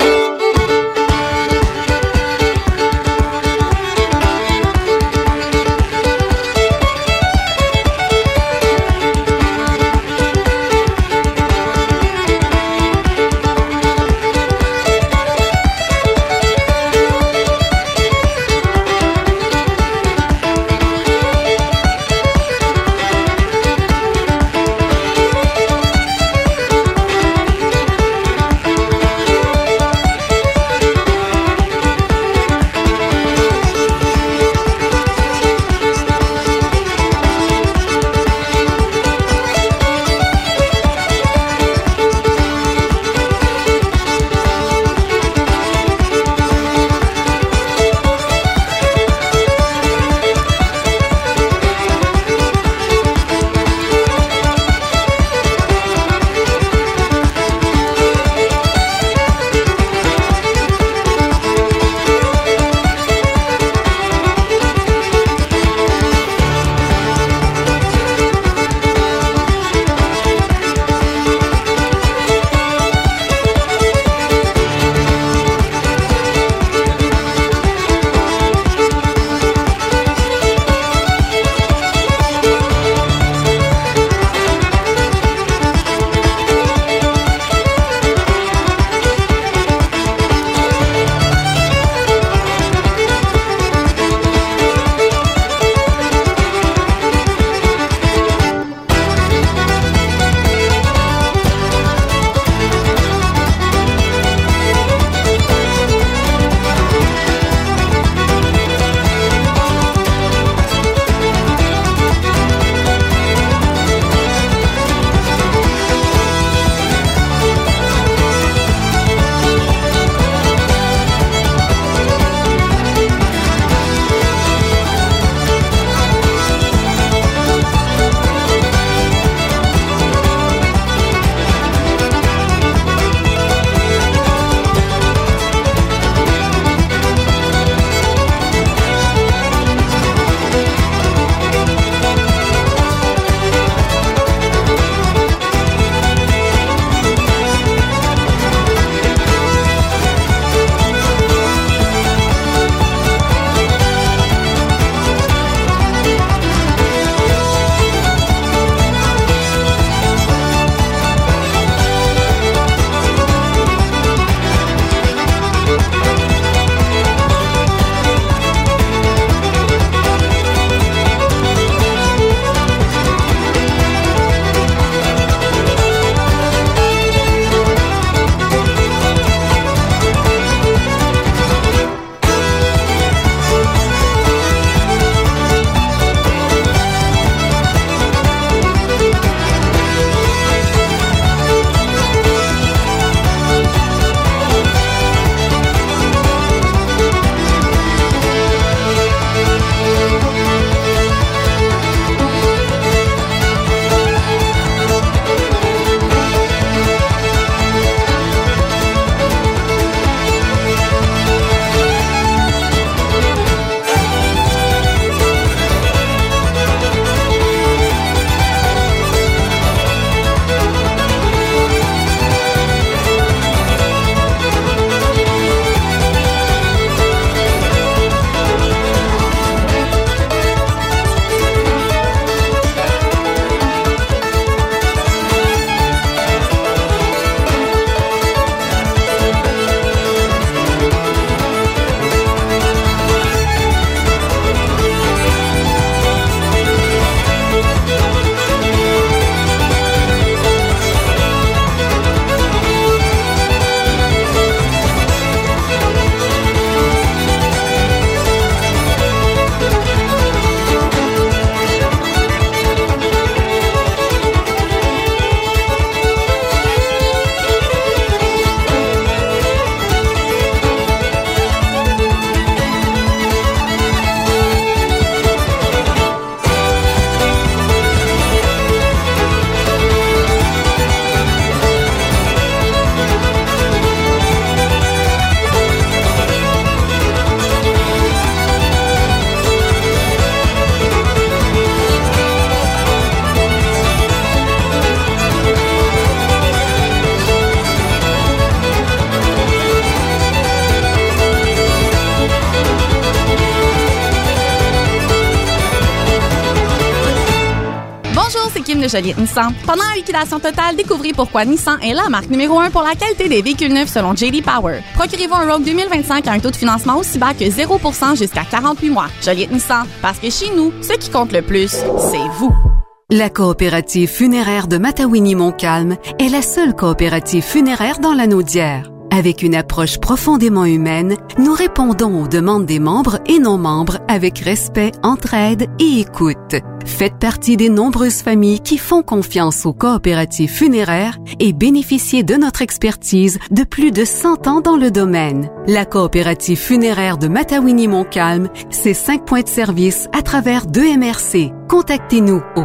Marceline de Joliette Nissan. Pendant la liquidation totale, découvrez pourquoi Nissan est la marque numéro 1 pour la qualité des véhicules neufs selon J.D. Power. Procurez-vous un Rogue 2025 à un taux de financement aussi bas que 0% jusqu'à 48 mois. Joliette Nissan, parce que chez nous, ce qui compte le plus, c'est vous. La coopérative funéraire de Matawini-Montcalm est la seule coopérative funéraire dans l'anneau d'Hyères. Avec une approche profondément humaine, nous répondons aux demandes des membres et non-membres avec respect, entraide et écoute. Faites partie des nombreuses familles qui font confiance aux coopératives funéraires et bénéficiez de notre expertise de plus de 100 ans dans le domaine. La coopérative funéraire de Matawini-Montcalm, c'est 5 points de service à travers 2 MRC. Contactez-nous au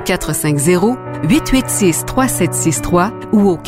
450-886-3763 ou au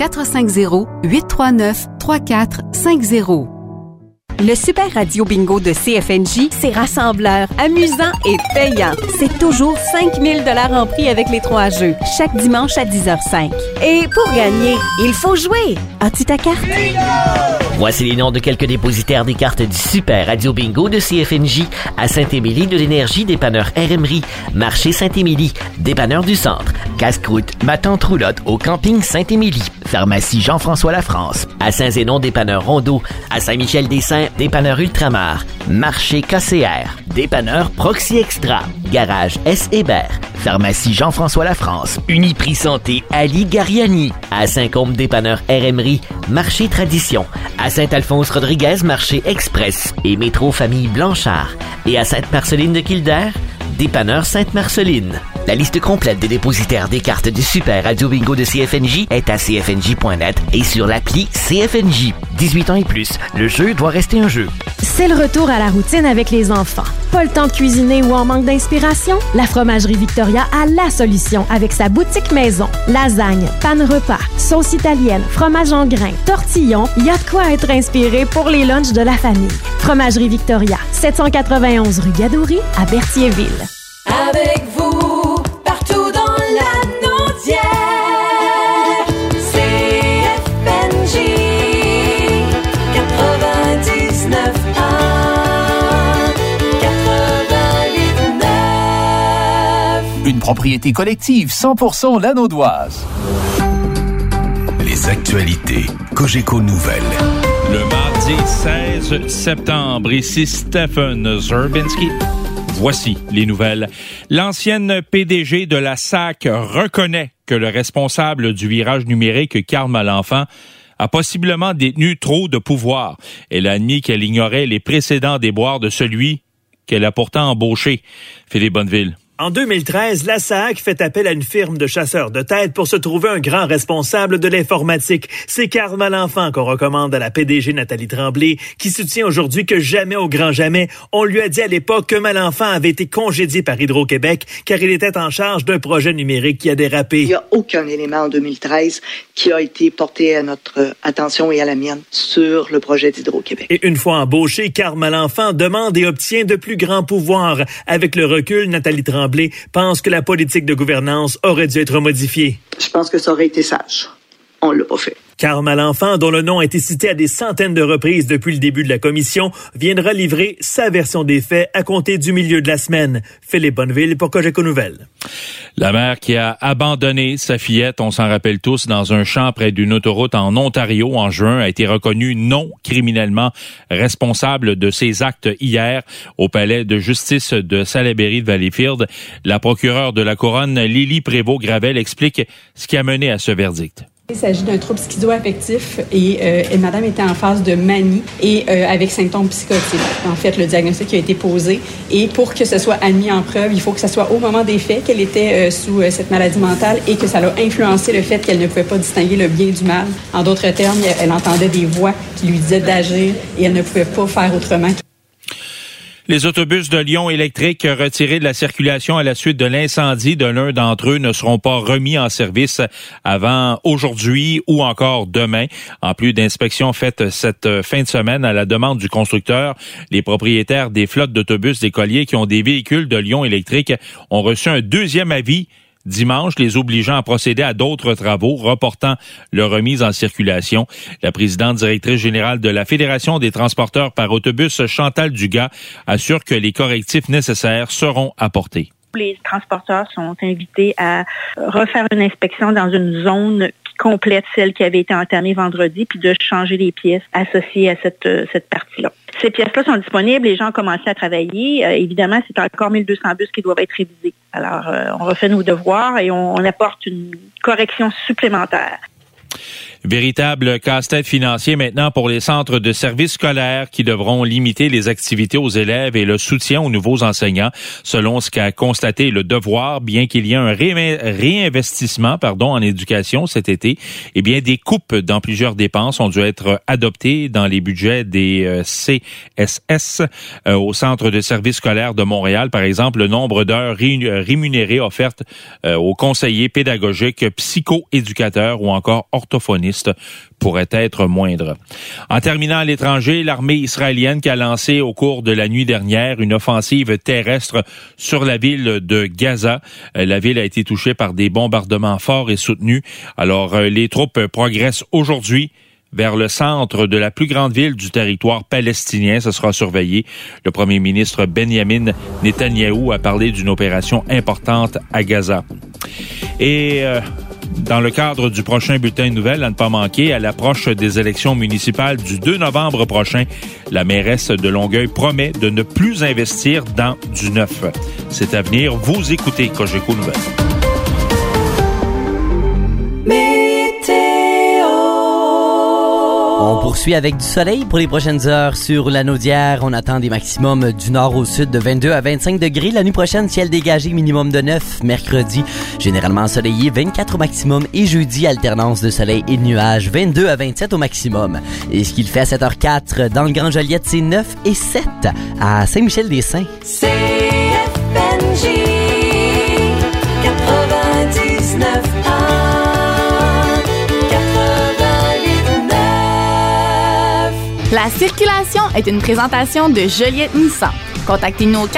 450-839-3450. Le Super Radio Bingo de CFNJ, c'est rassembleur, amusant et payant. C'est toujours 5 000 $ en prix avec les 3 jeux, chaque dimanche à 10h05. Et pour gagner, il faut jouer. As-tu ta carte? Voici les noms de quelques dépositaires des cartes du Super Radio Bingo de CFNJ. À Saint-Émilie de l'Énergie, dépanneur RMRI. Marché Saint-Émilie, dépanneur du Centre. Casse-croûte, ma tante roulotte au camping Saint-Émilie. Pharmacie Jean-François Lafrance. À Saint-Zénon, dépanneur Rondeau. À Saint-Michel-des-Saints, dépanneur Ultramar. Marché KCR. Dépanneur Proxy Extra. Garage S. Hébert. Pharmacie Jean-François Lafrance. Uniprix Santé Ali Gariani. À Saint-Côme, dépanneur RMRI. Marché Tradition. À Saint-Alphonse-Rodriguez, marché Express. Et Métro Famille Blanchard. Et à Sainte-Marceline de Kildare, dépanneur Sainte-Marceline. La liste complète des dépositaires des cartes du Super Radio Bingo de CFNJ est à cfnj.net et sur l'appli CFNJ. 18 ans et plus, le jeu doit rester un jeu. C'est le retour à la routine avec les enfants. Pas le temps de cuisiner ou en manque d'inspiration? La Fromagerie Victoria a la solution avec sa boutique maison. Lasagne, panne repas, sauce italienne, fromage en grains, tortillons, il y a de quoi être inspiré pour les lunchs de la famille. Fromagerie Victoria, 791 rue Gadouri à Berthierville. Avec vous, partout dans l'Anaudière, CFNJ 99.1, 88.9. Une propriété collective 100% lanaudoise. Les actualités Cogeco Nouvelles. Le mardi 16 septembre, ici Stephen Zerbinski. Voici les nouvelles. L'ancienne PDG de la SAC reconnaît que le responsable du virage numérique, Carl Malenfant, a possiblement détenu trop de pouvoir. Elle a admis qu'elle ignorait les précédents déboires de celui qu'elle a pourtant embauché. Philippe Bonneville. En 2013, la SAC fait appel à une firme de chasseurs de tête pour se trouver un grand responsable de l'informatique. C'est Carl Malenfant qu'on recommande à la PDG Nathalie Tremblay, qui soutient aujourd'hui que jamais au grand jamais, on lui a dit à l'époque que Malenfant avait été congédié par Hydro-Québec car il était en charge d'un projet numérique qui a dérapé. Il n'y a aucun élément en 2013 qui a été porté à notre attention et à la mienne sur le projet d'Hydro-Québec. Et une fois embauché, Carl Malenfant demande et obtient de plus grands pouvoirs. Avec le recul, Nathalie Tremblay pense que la politique de gouvernance aurait dû être modifiée. Je pense que ça aurait été sage. On l'a pas fait. Carl Malenfant, dont le nom a été cité à des centaines de reprises depuis le début de la commission, viendra livrer sa version des faits à compter du milieu de la semaine. Philippe Bonneville pour Cogeco Nouvelles. La mère qui a abandonné sa fillette, on s'en rappelle tous, dans un champ près d'une autoroute en Ontario en juin, a été reconnue non criminellement responsable de ses actes hier au palais de justice de Salaberry de Valleyfield. La procureure de la Couronne, Lily Prévost-Gravel, explique ce qui a mené à ce verdict. Il s'agit d'un trouble schizoaffectif et madame était en phase de manie et avec symptômes psychotiques. En fait, le diagnostic a été posé et pour que ce soit admis en preuve, il faut que ce soit au moment des faits qu'elle était sous cette maladie mentale et que ça l'a influencé le fait qu'elle ne pouvait pas distinguer le bien du mal. En d'autres termes, elle entendait des voix qui lui disaient d'agir et elle ne pouvait pas faire autrement. Les autobus de Lyon Électrique retirés de la circulation à la suite de l'incendie de l'un d'entre eux ne seront pas remis en service avant aujourd'hui ou encore demain. En plus d'inspections faites cette fin de semaine à la demande du constructeur, les propriétaires des flottes d'autobus d'écoliers qui ont des véhicules de Lyon Électrique ont reçu un deuxième avis dimanche, les obligeant à procéder à d'autres travaux, reportant leur remise en circulation. La présidente directrice générale de la Fédération des transporteurs par autobus, Chantal Dugas, assure que les correctifs nécessaires seront apportés. Les transporteurs sont invités à refaire une inspection dans une zone qui complète celle qui avait été entamée vendredi, puis de changer les pièces associées à cette partie-là. Ces pièces-là sont disponibles, les gens ont commencé à travailler. Évidemment, c'est encore 1200 bus qui doivent être révisés. Alors, on refait nos devoirs et on apporte une correction supplémentaire. Véritable casse-tête financier maintenant pour les centres de services scolaires qui devront limiter les activités aux élèves et le soutien aux nouveaux enseignants, selon ce qu'a constaté Le Devoir. Bien qu'il y ait un réinvestissement en éducation cet été, eh bien des coupes dans plusieurs dépenses ont dû être adoptées dans les budgets des CSS. Au centre de services scolaires de Montréal, par exemple, le nombre d'heures rémunérées offertes aux conseillers pédagogiques, psycho-éducateurs ou encore orthophonistes pourrait être moindre. En terminant à l'étranger, l'armée israélienne qui a lancé au cours de la nuit dernière une offensive terrestre sur la ville de Gaza. La ville a été touchée par des bombardements forts et soutenus. Alors, les troupes progressent aujourd'hui vers le centre de la plus grande ville du territoire palestinien. Ce sera surveillé. Le premier ministre Benjamin Netanyahou a parlé d'une opération importante à Gaza. Et dans le cadre du prochain bulletin de nouvelles, à ne pas manquer, à l'approche des élections municipales du 2 novembre prochain, la mairesse de Longueuil promet de ne plus investir dans du neuf. C'est à venir. Vous écoutez Cogeco Nouvelles. On poursuit avec du soleil pour les prochaines heures sur la Naudière. On attend des maximums du nord au sud de 22 à 25 degrés. La nuit prochaine, ciel dégagé, minimum de 9. Mercredi, généralement ensoleillé, 24 au maximum. Et jeudi, alternance de soleil et de nuages, 22 à 27 au maximum. Et ce qu'il fait à 7h04 dans le Grand Joliette, c'est 9 et 7 à Saint-Michel-des-Saints. CFNJ 99 La circulation est une présentation de Joliette Nissan. Contactez-nous au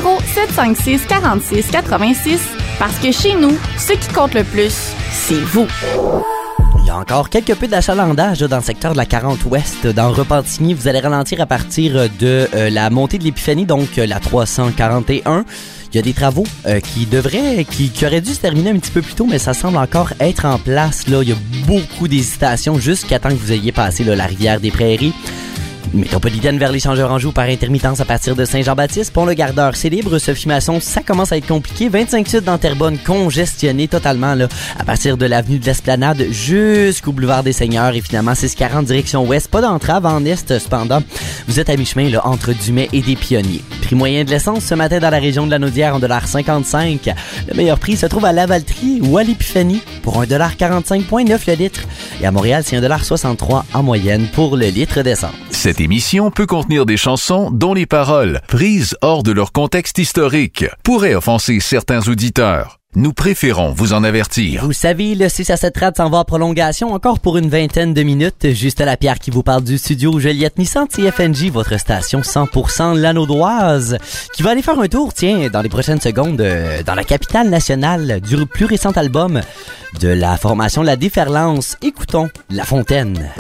450-756-4686 parce que chez nous, ce qui compte le plus, c'est vous. Il y a encore quelques peu d'achalandage dans le secteur de la 40 Ouest. Dans Repentigny, vous allez ralentir à partir de la montée de l'Épiphanie, donc la 341. Il y a des travaux qui auraient dû se terminer un petit peu plus tôt, mais ça semble encore être en place. Là, il y a beaucoup d'hésitations jusqu'à temps que vous ayez passé la rivière des Prairies. Métropolitaine vers l'échangeur Anjou par intermittence à partir de Saint-Jean-Baptiste. Pont-le-Gardeur, c'est libre. Sophie Masson, ça commence à être compliqué. 25 sud dans Terrebonne, congestionné totalement là, à partir de l'avenue de l'Esplanade jusqu'au boulevard des Seigneurs. Et finalement, 640 direction ouest. Pas d'entrave en est, cependant. Vous êtes à mi-chemin là, entre Dumais et des Pionniers. Prix moyen de l'essence ce matin dans la région de la Naudière, 1,55 $. Le meilleur prix se trouve à Lavaltrie ou à l'Épiphanie pour 1,45,9 $ le litre. Et à Montréal, c'est 1,63 $ en moyenne pour le litre d'essence. Cette émission peut contenir des chansons dont les paroles, prises hors de leur contexte historique, pourraient offenser certains auditeurs. Nous préférons vous en avertir. Vous savez, le 6 à 7 rad s'en va en prolongation encore pour une vingtaine de minutes. Juste à la Pierre qui vous parle du studio Joliette Nissan CFNJ, votre station 100% lanaudoise, qui va aller faire un tour, dans les prochaines secondes, dans la capitale nationale du plus récent album de la formation La Déferlance. Écoutons La Fontaine.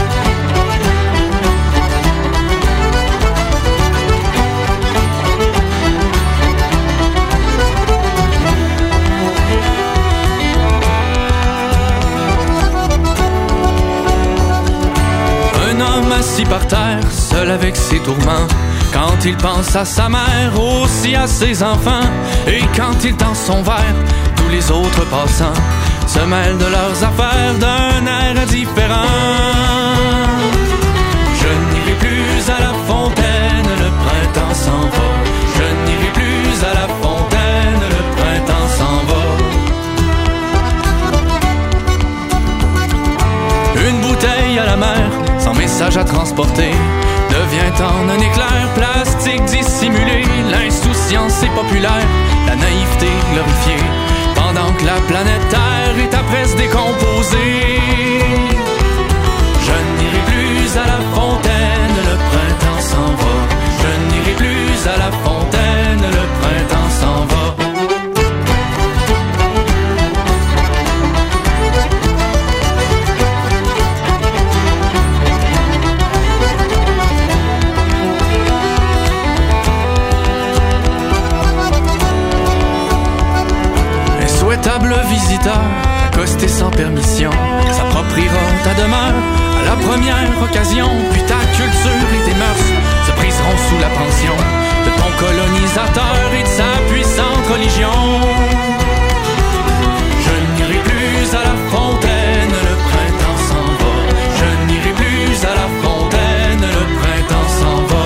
Assis par terre, seul avec ses tourments, quand il pense à sa mère, aussi à ses enfants, et quand il tend son verre, tous les autres passants se mêlent de leurs affaires d'un air indifférent. Je n'irai plus à la fontaine, le printemps s'en va. Je n'irai plus à la fontaine, le printemps s'en va. Une bouteille à la mer, sans message à transporter, devient en un éclair plastique dissimulé. L'insouciance est populaire, la naïveté glorifiée, pendant que la planète Terre est à presse décomposée. Je n'irai plus à la fontaine, le printemps s'en va. Je n'irai plus à la fontaine, le printemps s'en va. visiteur, accosté sans permission, s'appropriera ta demeure à la première occasion. Puis ta culture et tes mœurs se briseront sous la pension de ton colonisateur et de sa puissante religion. Je n'irai plus à la fontaine, le printemps s'en va. Je n'irai plus à la fontaine, le printemps s'en va.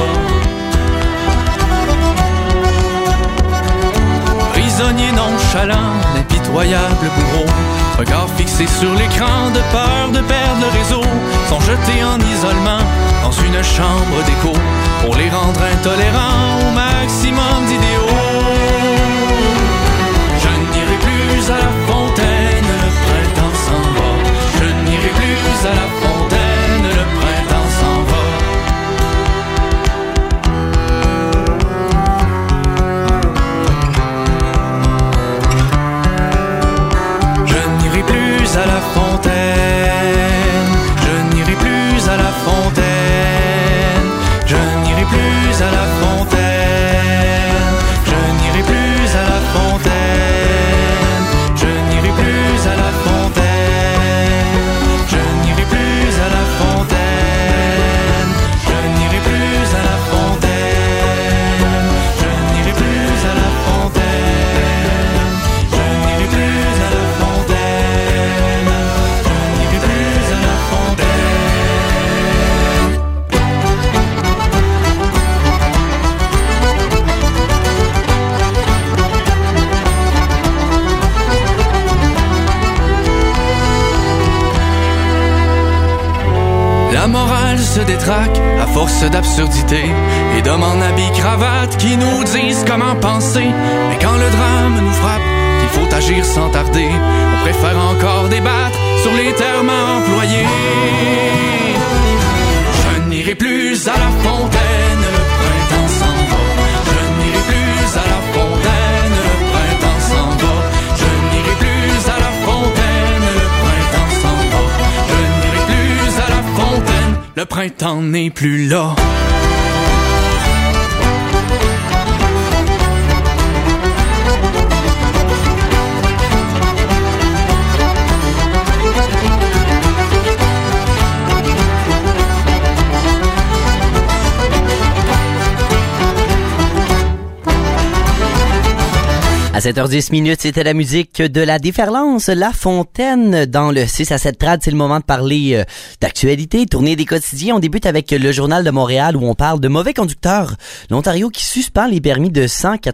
Prisonnier nonchalant, l'impitoyable bourreau, regard fixé sur l'écran de peur de perdre le réseau, sont jetés en isolement dans une chambre d'écho pour les rendre intolérants au maximum d'idéaux. Je n'irai plus à la fontaine, le printemps s'en va. Je n'irai plus à la fontaine, le printemps s'en va. Je n'irai plus à la fontaine, je n'irai plus à la fontaine, je n'irai plus à la fontaine, je n'irai plus à la fontaine, je n'irai plus à la fontaine, je n'irai plus à la fontaine, je n'irai plus à la fontaine, je n'irai plus à la fontaine, je n'irai plus à la fontaine, je n'irai plus à la La morale se détraque à force d'absurdité et d'hommes en habits cravate qui nous disent comment penser. Mais quand le drame nous frappe, qu'il faut agir sans tarder, on préfère encore débattre sur les termes employés. Je n'irai plus à la fontaine, le printemps s'en va. Je n'irai plus à la fontaine, le printemps s'en va. Je n'irai plus à la fontaine, le printemps s'en va. Je n'irai plus à la fontaine, le printemps n'est plus là. À 7h10, c'était la musique de la déferlance La Fontaine dans le 6 à 7 trad. C'est le moment de parler d'actualité, tournée des quotidiens. On débute avec le Journal de Montréal où on parle de mauvais conducteurs. L'Ontario qui suspend les permis de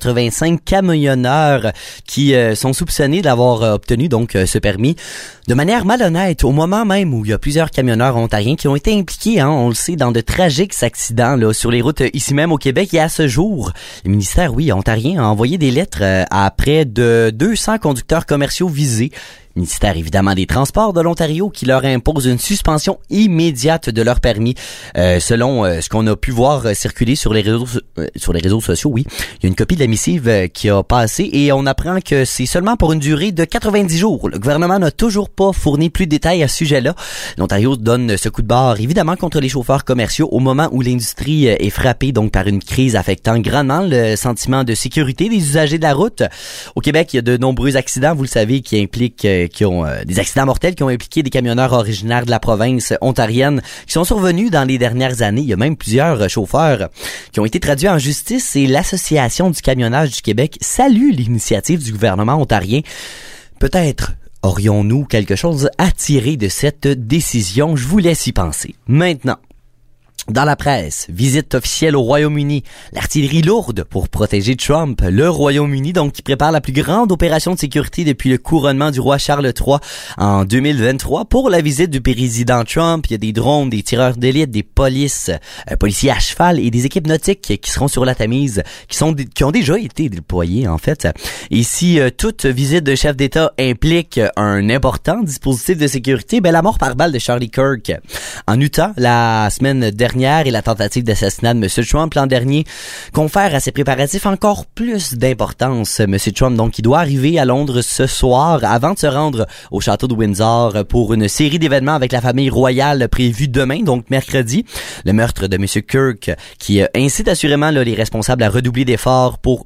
185 camionneurs qui sont soupçonnés d'avoir obtenu donc ce permis de manière malhonnête au moment même où il y a plusieurs camionneurs ontariens qui ont été impliqués, on le sait, dans de tragiques accidents là, sur les routes ici même au Québec. Et à ce jour, le ministère, ontarien a envoyé des lettres à près de 200 conducteurs commerciaux visés. Ministère évidemment des Transports de l'Ontario qui leur impose une suspension immédiate de leur permis. Selon ce qu'on a pu voir circuler sur les réseaux sociaux, il y a une copie de la missive qui a passé et on apprend que c'est seulement pour une durée de 90 jours. Le gouvernement n'a toujours pas fourni plus de détails à ce sujet-là. L'Ontario donne ce coup de barre évidemment contre les chauffeurs commerciaux au moment où l'industrie est frappée donc par une crise affectant grandement le sentiment de sécurité des usagers de la route. Au Québec, il y a de nombreux accidents, vous le savez, qui impliquent qui ont des accidents mortels qui ont impliqué des camionneurs originaires de la province ontarienne qui sont survenus dans les dernières années. Il y a même plusieurs chauffeurs qui ont été traduits en justice et l'Association du camionnage du Québec salue l'initiative du gouvernement ontarien. Peut-être aurions-nous quelque chose à tirer de cette décision? Je vous laisse y penser. Maintenant, dans la presse, visite officielle au Royaume-Uni, l'artillerie lourde pour protéger Trump. Le Royaume-Uni, donc, qui prépare la plus grande opération de sécurité depuis le couronnement du roi Charles III en 2023 pour la visite du président Trump. Il y a des drones, des tireurs d'élite, des policiers à cheval et des équipes nautiques qui seront sur la Tamise, qui ont déjà été déployées, en fait. Et si toute visite de chef d'État implique un important dispositif de sécurité, la mort par balle de Charlie Kirk en Utah, la semaine dernière, et la tentative d'assassinat de M. Trump l'an dernier confère à ses préparatifs encore plus d'importance. M. Trump, donc, qui doit arriver à Londres ce soir avant de se rendre au château de Windsor pour une série d'événements avec la famille royale prévue demain, donc mercredi. Le meurtre de M. Kirk qui incite assurément les responsables à redoubler d'efforts pour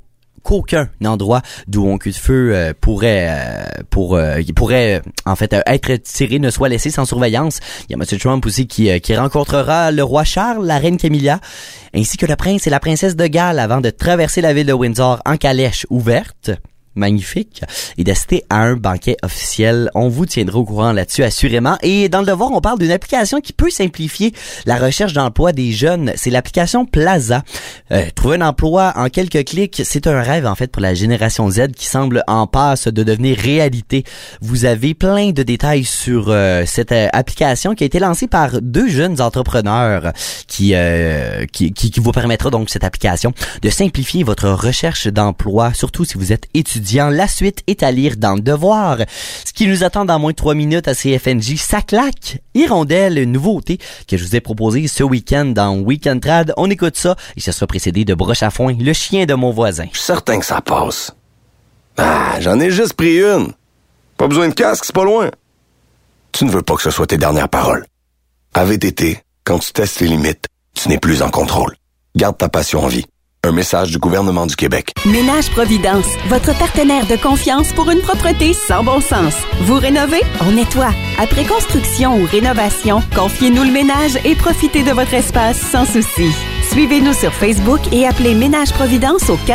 qu'aucun endroit d'où un coup de feu pourrait en fait être tiré ne soit laissé sans surveillance. Il y a M. Trump aussi qui rencontrera le roi Charles, la reine Camilla, ainsi que le prince et la princesse de Galles avant de traverser la ville de Windsor en calèche ouverte. Magnifique, et d'assister à un banquet officiel. On vous tiendra au courant là-dessus assurément. Et dans le devoir, on parle d'une application qui peut simplifier la recherche d'emploi des jeunes. C'est l'application Plaza. Trouver un emploi en quelques clics, c'est un rêve en fait pour la génération Z qui semble en passe de devenir réalité. Vous avez plein de détails sur cette application qui a été lancée par deux jeunes entrepreneurs qui vous permettra donc cette application de simplifier votre recherche d'emploi, surtout si vous êtes étudiant. La suite est à lire dans le devoir. Ce qui nous attend dans moins de 3 minutes à CFNJ, ça claque. Hirondelle, une nouveauté que je vous ai proposée ce week-end dans Weekend Trad. On écoute ça et ce sera précédé de Broche à foin, le chien de mon voisin. Je suis certain que ça passe. Ah, j'en ai juste pris une. Pas besoin de casque, c'est pas loin. Tu ne veux pas que ce soit tes dernières paroles. À VTT, quand tu testes les limites, tu n'es plus en contrôle. Garde ta passion en vie. Un message du gouvernement du Québec. Ménage Providence, votre partenaire de confiance pour une propreté sans bon sens. Vous rénovez? On nettoie. Après construction ou rénovation, confiez-nous le ménage et profitez de votre espace sans souci. Suivez-nous sur Facebook et appelez Ménage Providence au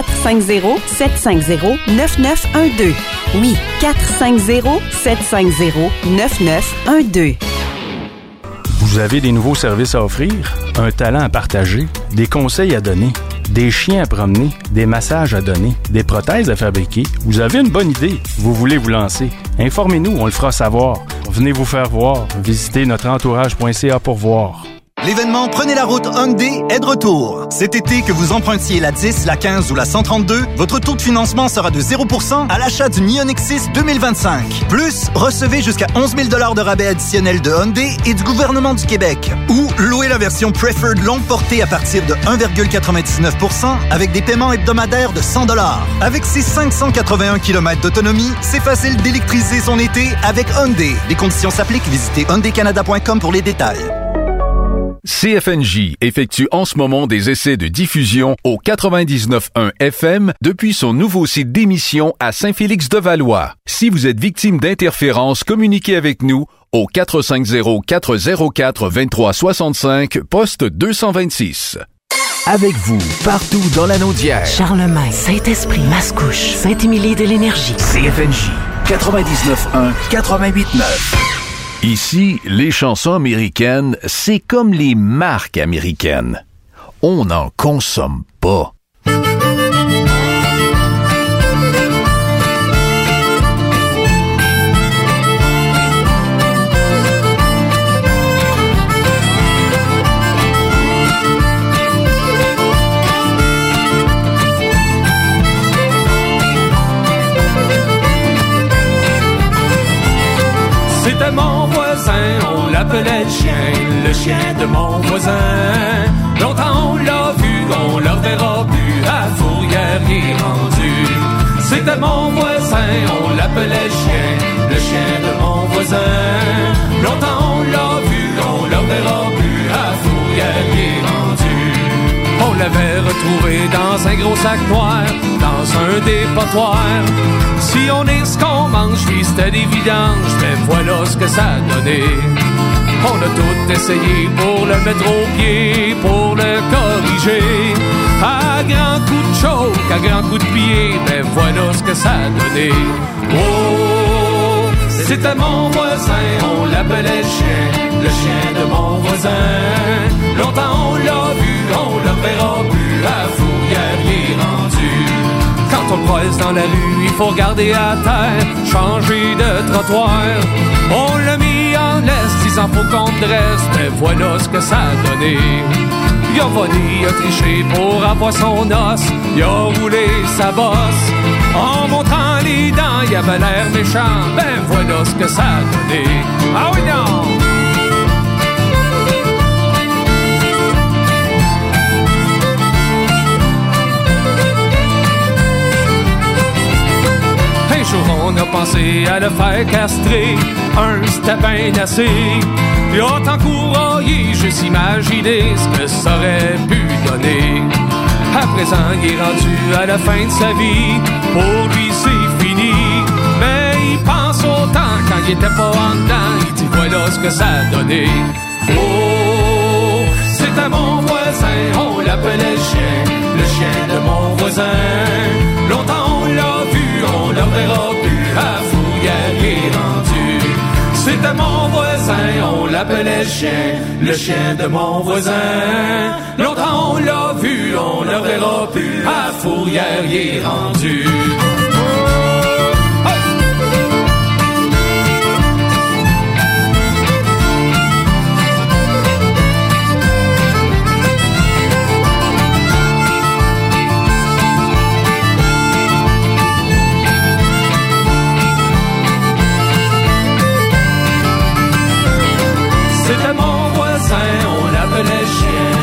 450-750-9912. Oui, 450-750-9912. Vous avez des nouveaux services à offrir, un talent à partager, des conseils à donner, des chiens à promener, des massages à donner, des prothèses à fabriquer. Vous avez une bonne idée, vous voulez vous lancer. Informez-nous, on le fera savoir. Venez vous faire voir. Visitez notreentourage.ca pour voir. L'événement Prenez la route Hyundai est de retour. Cet été, que vous empruntiez la 10, la 15 ou la 132, votre taux de financement sera de 0% à l'achat d'une Ioniq 6 2025. Plus, recevez jusqu'à 11 000 $ de rabais additionnels de Hyundai et du gouvernement du Québec. Ou louez la version Preferred longue portée à partir de 1,99% avec des paiements hebdomadaires de 100 $. Avec ses 581 km d'autonomie, c'est facile d'électriser son été avec Hyundai. Les conditions s'appliquent. Visitez hyundaicanada.com pour les détails. CFNJ effectue en ce moment des essais de diffusion au 99.1 FM depuis son nouveau site d'émission à Saint-Félix-de-Valois. Si vous êtes victime d'interférences, communiquez avec nous au 450-404-2365, poste 226. Avec vous, partout dans la Naudière. Charlemagne, Saint-Esprit, Mascouche, Saint-Émilie de l'Énergie. CFNJ 99.1, 88.9. Ici, les chansons américaines, c'est comme les marques américaines. On n'en consomme pas. C'était mon voisin, on l'appelait le chien de mon voisin. Longtemps on l'a vu, on le reverra plus, à Fourrière il est rendu. C'était mon voisin, on l'appelait le chien de mon voisin. Longtemps on l'a vu, on le reverra plus, à Fourrière il est rendu. On l'avait retrouvé dans un gros sac noir, dans un dépotoir. Si on est ce qu'on mange, lui c'était des vidanges, mais voilà ce que ça a donné. On a tout essayé pour le mettre au pied, pour le corriger. À grands coups de choke, à grands coups de pied, mais voilà ce que ça a donné. Oh, c'était mon voisin, on l'appelait le chien de mon voisin. Longtemps on l'a vu, on le verra plus, à Fourrière il est rendu. Quand on le croise dans la rue, il faut regarder à terre, changer de trottoir. On l'a mis en laisse, disant faut qu'on dresse, mais voilà ce que ça a donné. Il a volé, il a triché pour avoir son os, il a roulé sa bosse. En montrant les dents, il avait l'air méchant, ben voilà ce que ça a donné. Ah oui non! Un jour on a pensé à le faire castrer, c'était bien assez. Il a tant couraillé, juste imaginer ce que ça aurait pu donner. À présent quand il est rendu à la fin de sa vie. Pour lui c'est fini, mais il pense au temps quand il était pas en dedans. Il dit voilà ce que ça a donné. Oh, c'était mon voisin, on l'appelait le chien de mon voisin. Longtemps on l'a vu, on le verra plus, à Fourrière il est rendu. C'était mon voisin, on l'appelait le chien de mon voisin. Longtemps on l'a vu, on le verra plus, à Fourrière il est rendu. C'était mon voisin, on l'appelait chien.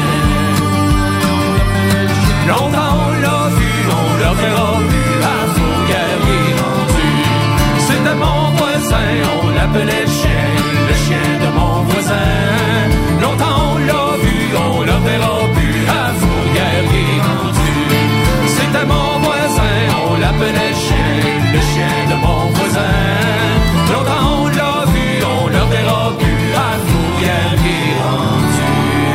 Longtemps on l'a vu, on le verra plus, à Fourrière il est rendu. C'était mon voisin, on l'appelait le chien de mon voisin. Longtemps on l'a vu, on le verra plus, à Fourrière il est rendu. C'était mon voisin, on l'appelait le chien de mon voisin. Longtemps on l'a vu, on le verra plus, à Fourrière il est rendu.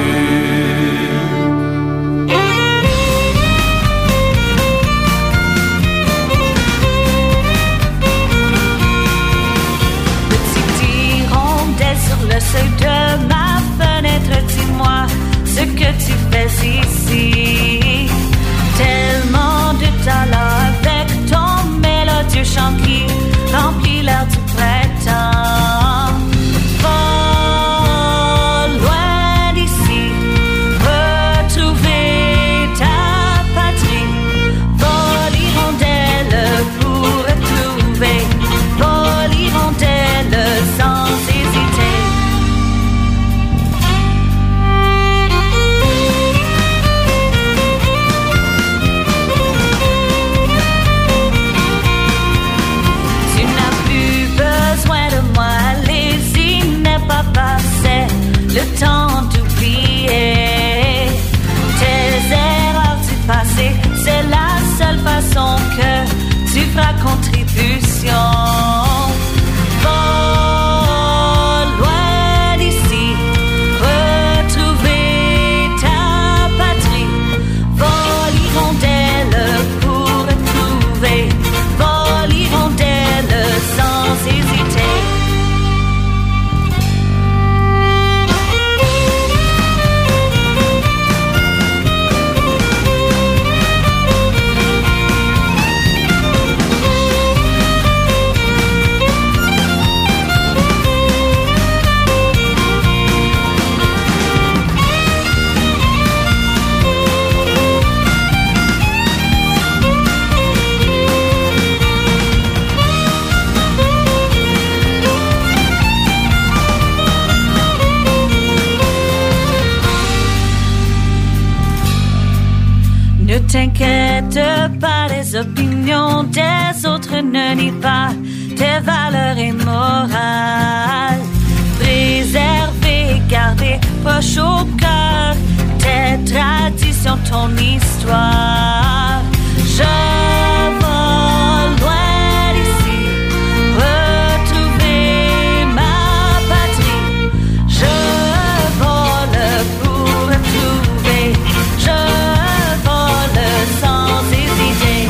Petite hirondelle sur le seuil de ma fenêtre, dis-moi ce que tu fais ici. Tellement de talent avec ton mélodieux chant qui remplit l'air du printemps. Va loin d'ici, retrouver ta patrie. Va l'hirondelle pour retrouver. Va l'hirondelle sans hésiter. Tu n'as plus besoin de moi, allez-y, n'est pas passé le temps d'oublier tes erreurs du passé. C'est la seule façon que tu feras contribution. Va loin d'ici, retrouver ta patrie. Va l'hirondelle pour retrouver. Va l'hirondelle sans hésiter. Ne t'inquiète pas des opinions des autres, ne nie pas tes valeurs et morales. Préserver, garder proche au cœur tes traditions, ton histoire. Je vole loin d'ici, retrouver ma patrie. Je vole pour retrouver. Je vole sans hésiter.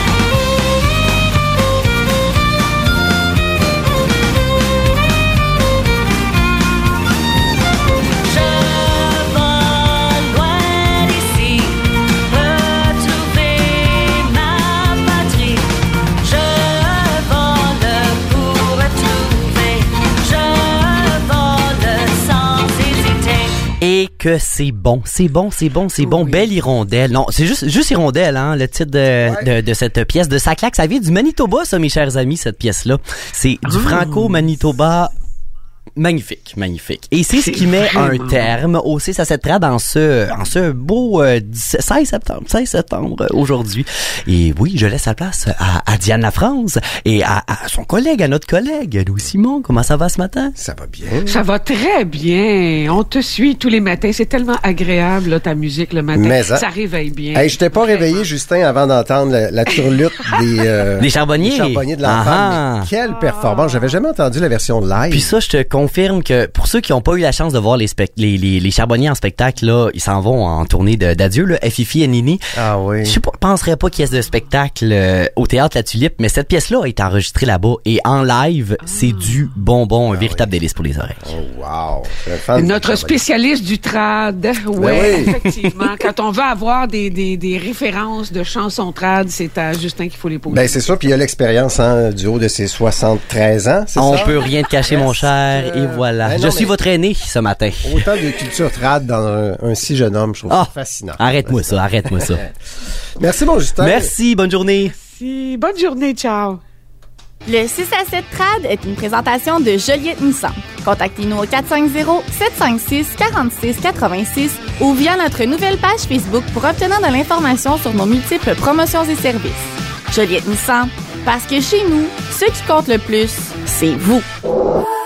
Je vole loin d'ici, retrouver ma patrie. Je vole pour retrouver. Je vole sans hésiter. Et que c'est bon, c'est bon, c'est bon, c'est bon. Oui. Belle hirondelle. Non, c'est juste hirondelle, hein, le titre de cette pièce de Saclac. Ça vient du Manitoba, ça, mes chers amis, cette pièce-là. C'est du Franco-Manitoba Magnifique. Et c'est ce qui met un terme au 6 à 7 trad en ce beau 16 septembre aujourd'hui. Et oui, je laisse la place à Diane Lafrance et à son collègue, à notre collègue, Louis Simon. Comment ça va ce matin? Ça va bien. Ça va très bien. On te suit tous les matins. C'est tellement agréable, là, ta musique le matin. Mais ça réveille bien. Hey, je t'ai pas réveillé, Justin, avant d'entendre la turlute des charbonniers. Des charbonniers de l'enfant. Mais quelle performance. J'avais jamais entendu la version live. Puis ça, je te confirme que pour ceux qui n'ont pas eu la chance de voir les charbonniers en spectacle, là, ils s'en vont en tournée d'adieu, là, Fifi et Nini. Ah oui. Je penserais pas qu'il y ait de spectacle au Théâtre La Tulipe, mais cette pièce-là a été enregistrée là-bas et en live, c'est du bonbon, un véritable délice pour les oreilles. Oh, wow. Notre spécialiste du trad. Oui, effectivement. Quand on veut avoir des références de chansons trad, c'est à Justin qu'il faut les poser. Ben, c'est ça. Puis il y a l'expérience, du haut de ses 73 ans, c'est ça? On peut rien te cacher, mon cher. Et voilà. Ben non, je suis votre aîné ce matin. Autant de culture trad dans un si jeune homme, je trouve ça fascinant. Arrête-moi ça. Merci, mon Justin. Merci, bonne journée. Merci, bonne journée, ciao. Le 6 à 7 trad est une présentation de Joliette Nissan. Contactez-nous au 450-756-4686 ou via notre nouvelle page Facebook pour obtenir de l'information sur nos multiples promotions et services. Joliette Nissan, parce que chez nous, ce qui compte le plus, c'est vous.